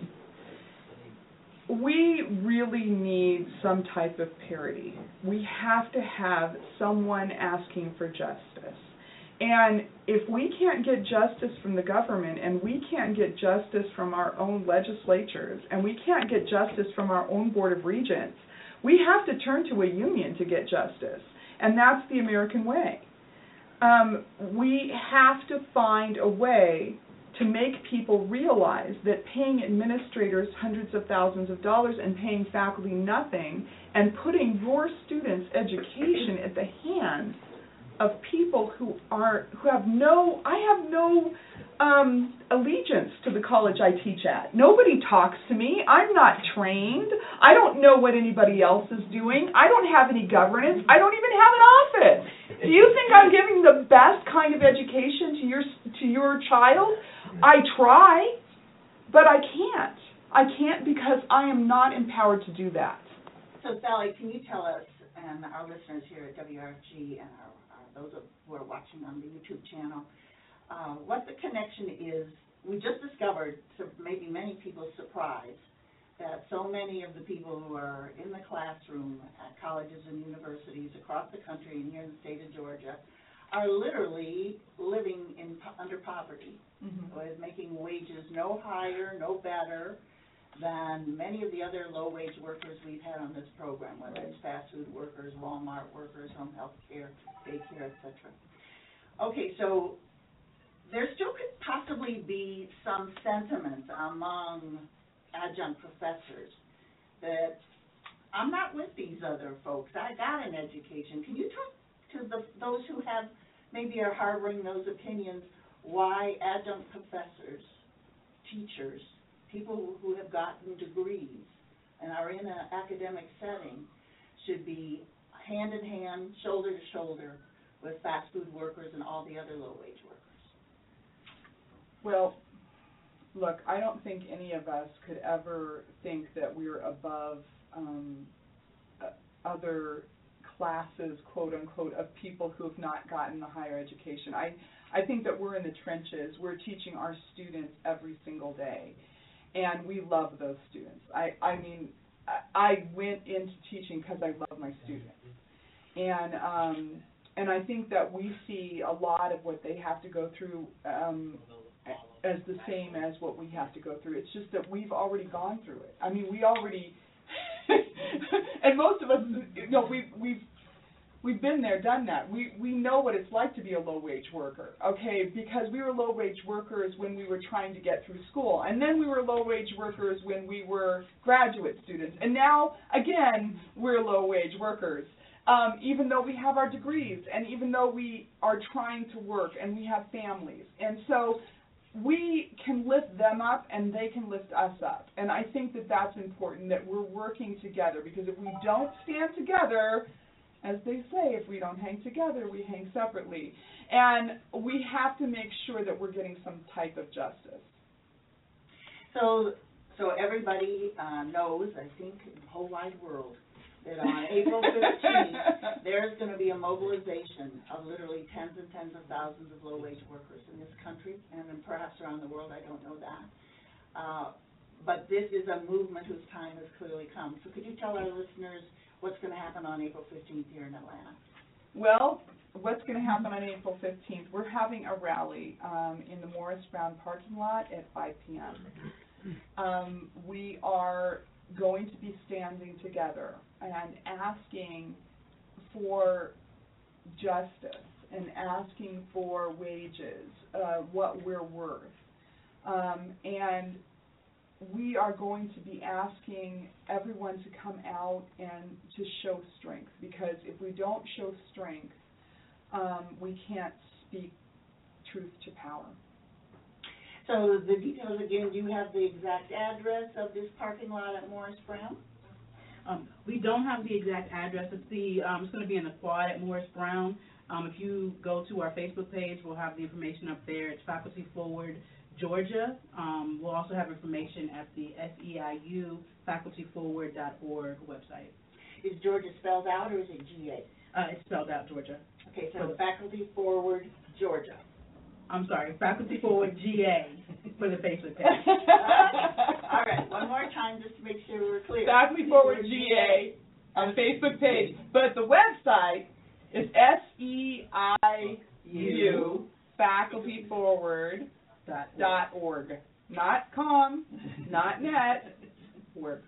We really need some type of parity. We have to have someone asking for justice. And if we can't get justice from the government, and we can't get justice from our own legislatures, and we can't get justice from our own Board of Regents, we have to turn to a union to get justice. And that's the American way. Um, we have to find a way to make people realize that paying administrators hundreds of thousands of dollars and paying faculty nothing and putting your students' education at the hands of people who are who have no I have no um, allegiance to the college I teach at. Nobody talks to me. I'm not trained. I don't know what anybody else is doing. I don't have any governance. I don't even have an office. Do you think I'm giving the best kind of education to your to your child? I try, but I can't. I can't because I am not empowered to do that. So, Sally, can you tell us, and our listeners here at W R F G and our, our, those who are watching on the YouTube channel, uh, what the connection is? We just discovered, to maybe many people's surprise, that so many of the people who are in the classroom at colleges and universities across the country and here in the state of Georgia are literally living in under poverty, mm-hmm. with making wages no higher, no better than many of the other low-wage workers we've had on this program, whether it's fast food workers, Walmart workers, home health care, daycare, et cetera. Okay, so there still could possibly be some sentiment among adjunct professors that I'm not with these other folks. I got an education. Can you talk to the, those who have maybe are harboring those opinions, why adjunct professors, teachers, people who have gotten degrees and are in an academic setting should be hand in hand, shoulder to shoulder with fast food workers and all the other low-wage workers? Well, look, I don't think any of us could ever think that we're above um, other classes, quote unquote, of people who have not gotten the higher education. I, I think that we're in the trenches. We're teaching our students every single day, and we love those students. I, I mean, I, I went into teaching because I love my students, and um, and I think that we see a lot of what they have to go through um, as the same as what we have to go through. It's just that we've already gone through it. I mean, we already, and most of us, you know, we've we've we've been there, done that. We we know what it's like to be a low-wage worker, okay? Because we were low-wage workers when we were trying to get through school, and then we were low-wage workers when we were graduate students, and now again we're low-wage workers. Um, even though we have our degrees, and even though we are trying to work, and we have families. And so we can lift them up, and they can lift us up. And I think that that's important, that we're working together, because if we don't stand together, as they say, if we don't hang together, we hang separately. And we have to make sure that we're getting some type of justice. So, so everybody uh, knows, I think, in the whole wide world, that on April fifteenth, there's going to be a mobilization of literally tens and tens of thousands of low-wage workers in this country, and then perhaps around the world, I don't know that. Uh, but this is a movement whose time has clearly come. So could you tell our listeners what's going to happen on April fifteenth here in Atlanta? Well, what's going to happen on April fifteenth? We're having a rally um, in the Morris Brown parking lot at five p.m. Um, we are going to be standing together and asking for justice and asking for wages, uh, what we're worth. Um, and we are going to be asking everyone to come out and to show strength, because if we don't show strength, um, we can't speak truth to power. So the details again, do you have the exact address of this parking lot at Morris Brown? Um, we don't have the exact address. It's the um, it's going to be in the quad at Morris Brown. Um, if you go to our Facebook page, we'll have the information up there. It's Faculty Forward Georgia. Um, we'll also have information at the S E I U faculty forward dot org website. Is Georgia spelled out, or is it G A? Uh, it's spelled out Georgia. Okay, so Faculty Forward Georgia. I'm sorry, Faculty Forward G A for the Facebook page. All right, one more time just to make sure we're clear. Faculty Forward G A on the Facebook page. But the website is S E I U faculty forward dot org. Not com, not net, org.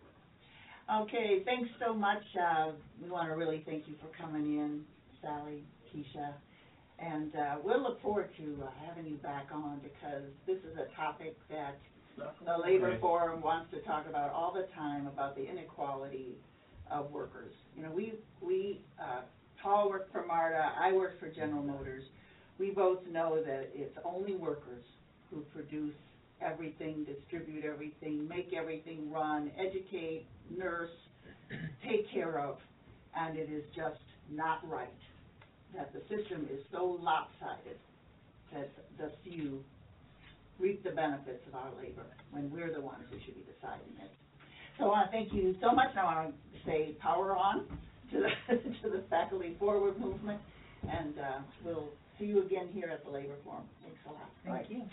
Okay, thanks so much. Uh, we want to really thank you for coming in, Sally, Keisha. And uh, we'll look forward to uh, having you back on, because this is a topic that the Labor Forum wants to talk about all the time, about the inequality of workers. You know, we, we uh, Paul worked for MARTA, I worked for General Motors. We both know that it's only workers who produce everything, distribute everything, make everything run, educate, nurse, take care of, and it is just not right that the system is so lopsided that the few reap the benefits of our labor when we're the ones who should be deciding it. So I want to thank you so much. I want to say power on to the, to the Faculty Forward movement, and uh, we'll see you again here at the Labor Forum. Thanks a lot. Thank you.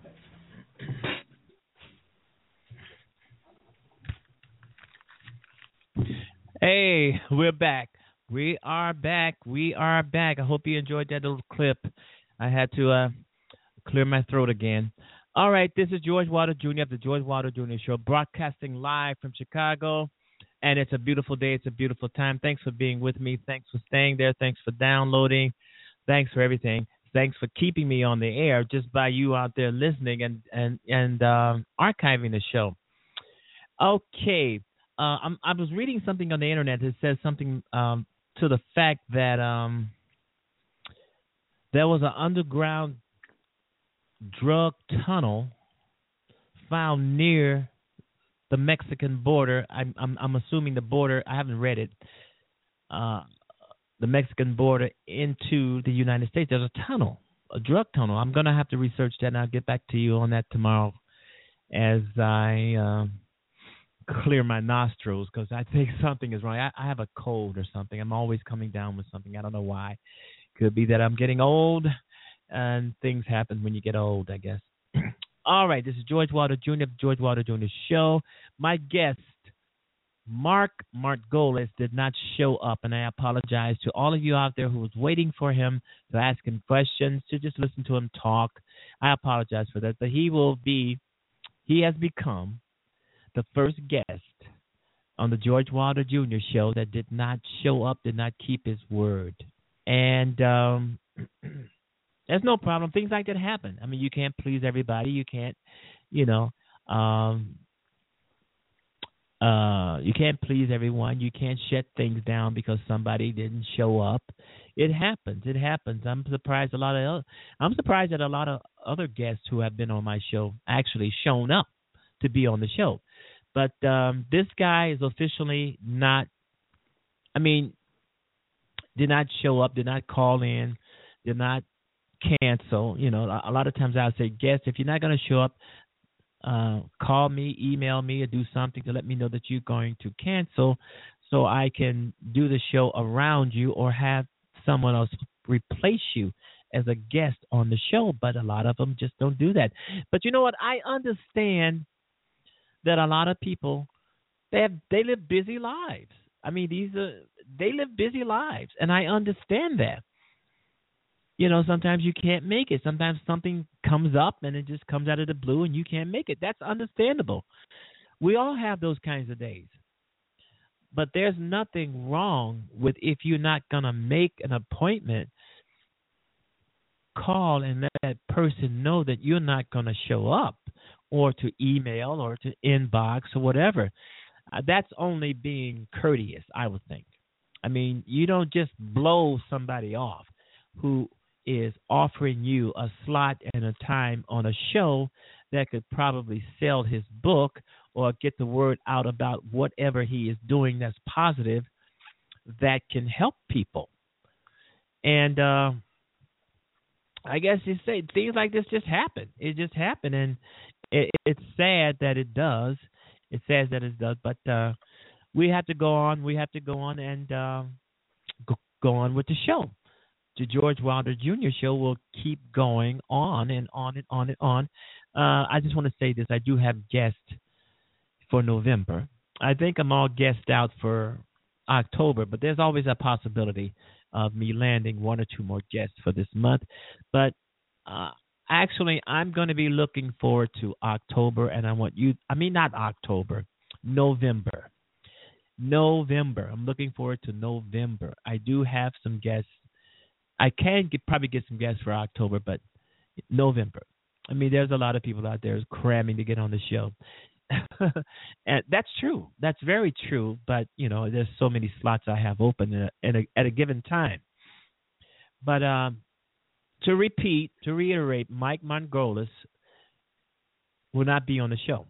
Hey, we're back. We are back. We are back. I hope you enjoyed that little clip. I had to uh, clear my throat again. All right, this is George Wilder Junior of the George Wilder Junior Show, broadcasting live from Chicago. And it's a beautiful day. It's a beautiful time. Thanks for being with me. Thanks for staying there. Thanks for downloading. Thanks for everything. Thanks for keeping me on the air just by you out there listening and, and, and um, archiving the show. Okay. Uh, I'm, I was reading something on the internet that says something um, to the fact that um, there was an underground drug tunnel found near the Mexican border. I'm, I'm, I'm assuming the border. I haven't read it. Uh, the Mexican border into the United States. There's a tunnel, a drug tunnel. I'm going to have to research that, and I'll get back to you on that tomorrow as I uh, clear my nostrils, because I think something is wrong. I, I have a cold or something. I'm always coming down with something. I don't know why. Could be that I'm getting old, and things happen when you get old, I guess. All right, this is George Wilder Junior of the George Wilder Junior Show. My guest, Mark Margolis, did not show up, and I apologize to all of you out there who was waiting for him to ask him questions, to just listen to him talk. I apologize for that, but he will be, he has become the first guest on the George Wilder Junior Show that did not show up, did not keep his word. And um, there's no problem. Things like that happen. I mean, you can't please everybody. You can't, you know, um, Uh, you can't please everyone. You can't shut things down because somebody didn't show up. It happens. It happens. I'm surprised a lot of other, I'm surprised that a lot of other guests who have been on my show actually shown up to be on the show. But um, this guy is officially not. I mean, did not show up. Did not call in. Did not cancel. You know, a lot of times I would say, guest, if you're not going to show up, uh, call me, email me, or do something to let me know that you're going to cancel, so I can do the show around you or have someone else replace you as a guest on the show. But a lot of them just don't do that. But you know what? I understand that a lot of people, they have they live busy lives. I mean, these are they live busy lives, and I understand that. You know, sometimes you can't make it. Sometimes something comes up and it just comes out of the blue and you can't make it. That's understandable. We all have those kinds of days. But there's nothing wrong with, if you're not going to make an appointment, call and let that person know that you're not going to show up, or to email or to inbox or whatever. Uh, that's only being courteous, I would think. I mean, you don't just blow somebody off who is offering you a slot and a time on a show that could probably sell his book or get the word out about whatever he is doing that's positive that can help people. And uh, I guess you say things like this just happen. It just happened, and it, it's sad that it does. It's sad that it does, but uh, we have to go on. We have to go on and uh, go, go on with the show. The George Wilder Junior Show will keep going on and on and on and on. Uh, I just want to say this. I do have guests for November. I think I'm all guessed out for October, but there's always a possibility of me landing one or two more guests for this month. But uh, actually, I'm going to be looking forward to October, and I want you – I mean, not October, November. November. I'm looking forward to November. I do have some guests. I can get, probably get some guests for October, but November. I mean, there's a lot of people out there cramming to get on the show. And that's true. That's very true. But, you know, there's so many slots I have open at a, at a, at a given time. But um, to repeat, to reiterate, Mike Margolis will not be on the show.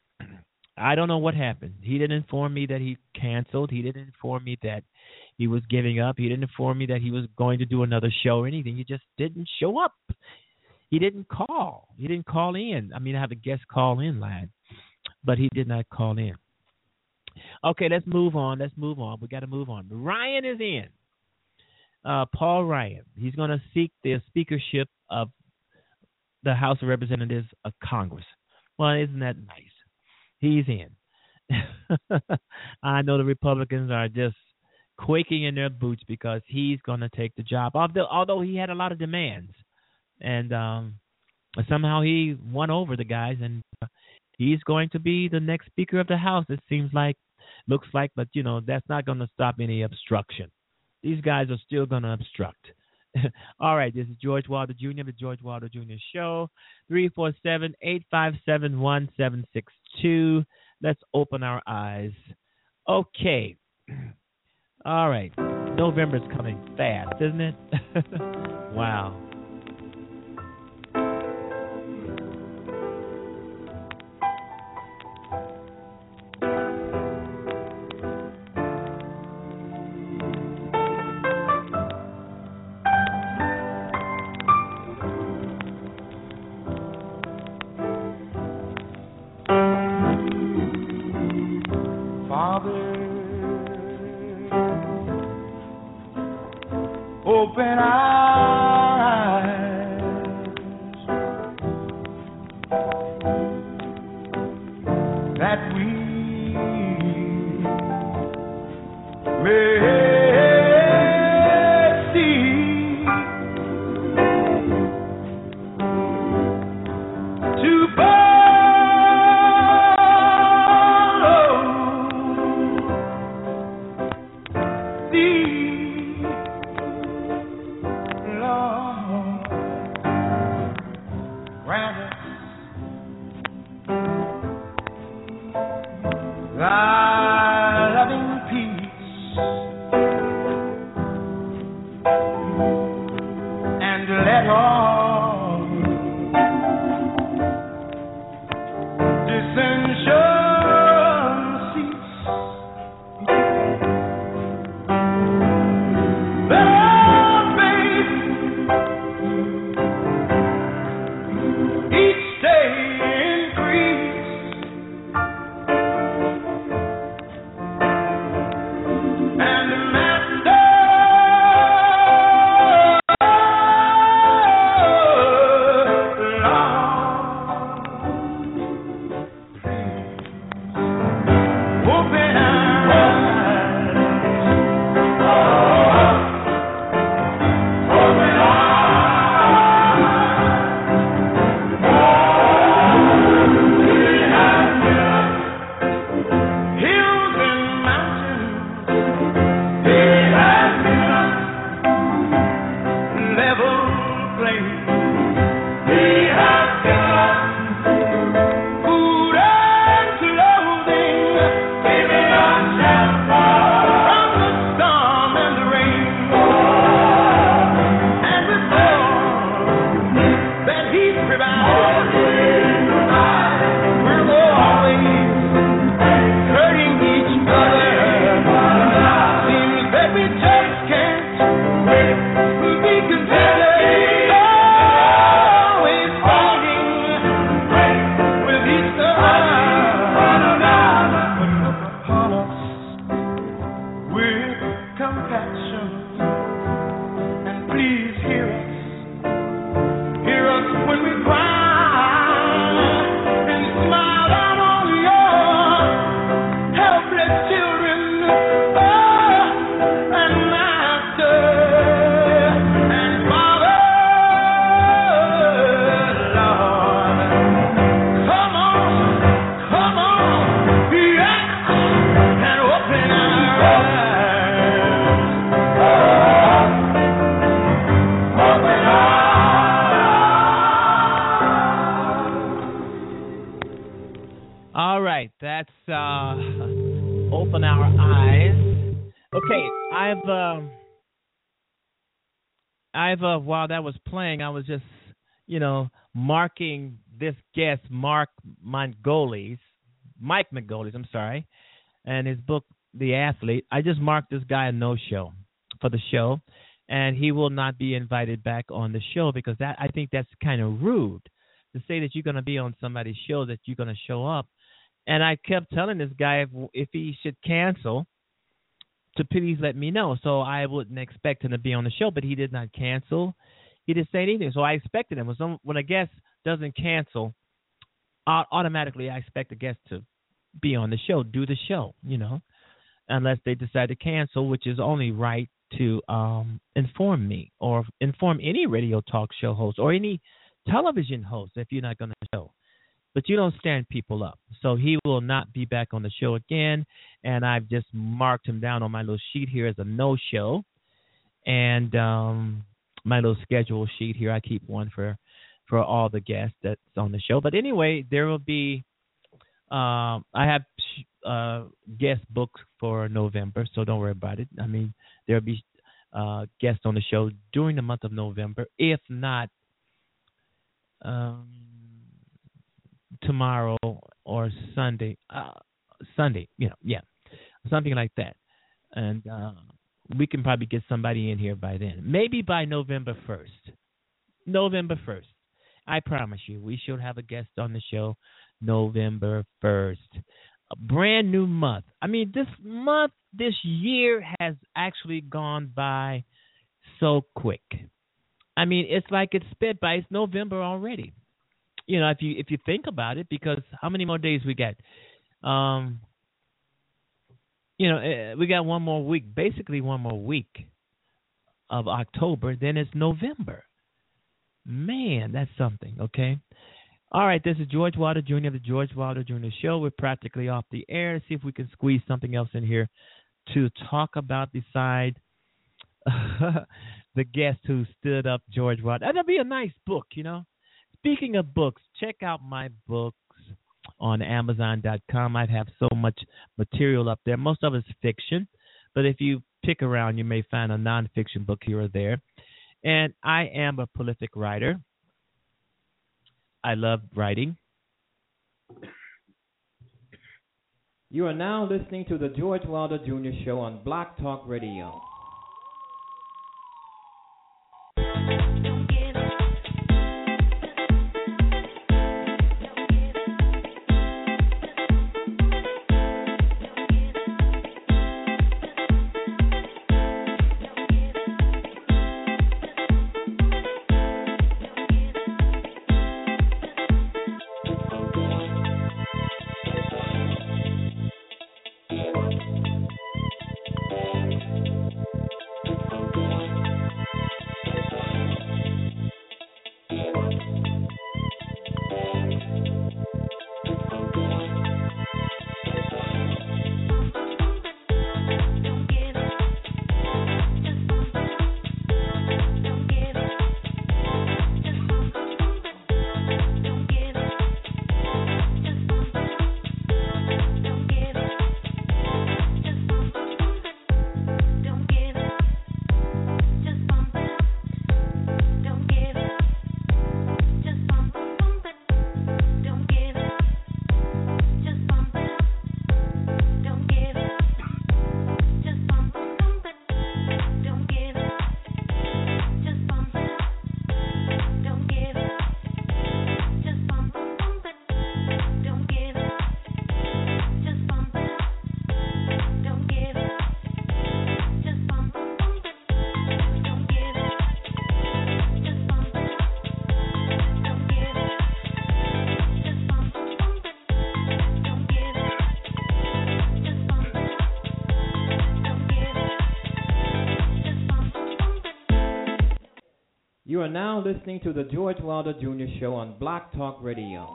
I don't know what happened. He didn't inform me that he canceled. He didn't inform me that he was giving up. He didn't inform me that he was going to do another show or anything. He just didn't show up. He didn't call. He didn't call in. I mean, I have a guest call in line, but he did not call in. Okay, let's move on. Let's move on. We got to move on. Ryan is in. Uh, Paul Ryan. He's going to seek the speakership of the House of Representatives of Congress. Well, isn't that nice? He's in. I know the Republicans are just quaking in their boots because he's going to take the job, although, although he had a lot of demands. And um, somehow he won over the guys, and uh, he's going to be the next Speaker of the House, it seems like, looks like. But, you know, that's not going to stop any obstruction. These guys are still going to obstruct. All right, this is George Wilder Junior, the George Wilder Junior Show, three four seven, eight five seven, one seven six two. Let's open our eyes. Okay. All right. November's coming fast, isn't it? Wow. Open our eyes, that we may see, to follow thee. Ah. and let all dissension cease. Let our faith each day increase. And the Master, Lord, open our eyes. Open our hills and mountains. He has given us level plains. He has given us food and clothing, giving us shelter from the storm and the rain. And with all that He's provided, we're always hurting each other. Seems that we just can't be contented. Always fighting with each other. But look upon us with compassion, and please hear us. Hear us when we cry, and smile down on your helpless children. Oh, and Master and Father, Lord, come on, come on, yeah, and open our eyes. Open our All right, that's uh, open our eyes. Okay, I've um, I've uh, while that was playing, I was just you know marking this guest, Mark Margolis, Mike Margolis. I'm sorry, and his book, The Athlete. I just marked this guy a no-show for the show, and he will not be invited back on the show because that I think that's kind of rude to say that you're going to be on somebody's show, that you're going to show up. And I kept telling this guy if, if he should cancel, to please let me know. So I wouldn't expect him to be on the show, but he did not cancel. He didn't say anything. So I expected him. When, some, when a guest doesn't cancel, au- automatically I expect the guest to be on the show, do the show, you know, unless they decide to cancel, which is only right to um, inform me or inform any radio talk show host or any television host if you're not going to show. But you don't stand people up. So he will not be back on the show again. And I've just marked him down on my little sheet here as a no-show. And um, my little schedule sheet here, I keep one for, for all the guests that's on the show. But anyway, there will be, um, I have uh, guest books for November, so don't worry about it. I mean, there will be uh, guests on the show during the month of November. If not, um, tomorrow or Sunday, uh, Sunday, you know, yeah, something like that. And uh, we can probably get somebody in here by then. Maybe by November first. November first. I promise you, we should have a guest on the show November first. A brand new month. I mean, this month, this year has actually gone by so quick. I mean, it's like it's sped by. It's November already. You know, if you if you think about it, because how many more days we got? Um, you know, we got one more week, basically one more week of October, then it's November. Man, that's something, okay? All right, this is George Wilder Junior, the George Wilder Junior Show. We're practically off the air. Let's see if we can squeeze something else in here to talk about beside the guest who stood up George Wilder. That'll be a nice book, you know? Speaking of books, check out my books on Amazon dot com. I have so much material up there. Most of it's fiction, But if you pick around, you may find a nonfiction book here or there. And I am a prolific writer. I love writing. You are now listening to the George Wilder Junior Show on Block Talk Radio. You are now listening to the George Wilder Junior Show on Block Talk Radio.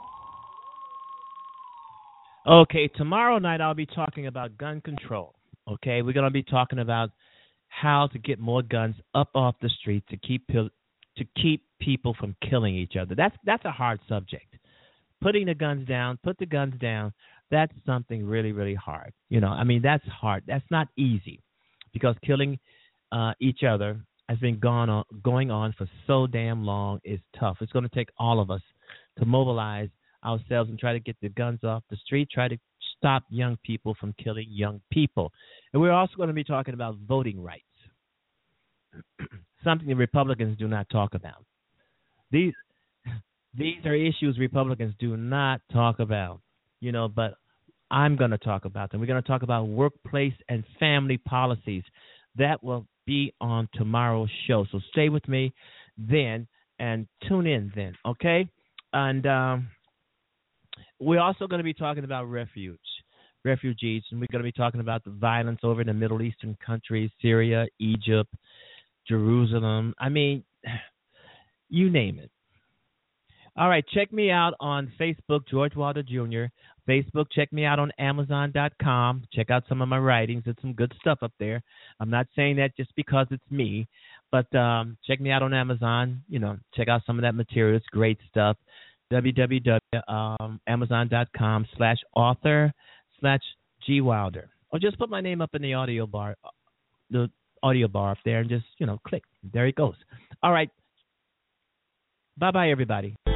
Okay, tomorrow night I'll be talking about gun control. Okay, we're going to be talking about how to get more guns up off the street to keep to keep people from killing each other. That's that's a hard subject. Putting the guns down, put the guns down. That's something really, really hard. You know, I mean, that's hard. That's not easy because killing uh, each other has been gone on, going on for so damn long is tough. It's going to take all of us to mobilize ourselves and try to get the guns off the street, try to stop young people from killing young people. And we're also going to be talking about voting rights, something the Republicans do not talk about. These these are issues Republicans do not talk about, you know, but I'm going to talk about them. We're going to talk about workplace and family policies. That will be on tomorrow's show. So stay with me then and tune in then, okay? And um, we're also going to be talking about refuge, refugees, and we're going to be talking about the violence over in the Middle Eastern countries, Syria, Egypt, Jerusalem. I mean, you name it. All right, check me out on Facebook, George Wilder Junior Facebook, check me out on Amazon dot com. Check out some of my writings. There's some good stuff up there. I'm not saying that just because it's me, but um, check me out on Amazon. You know, check out some of that material. It's great stuff. www dot amazon dot com slash author slash G Wilder. Or just put my name up in the audio bar, the audio bar up there, and just, you know, click. There it goes. All right. Bye-bye, everybody.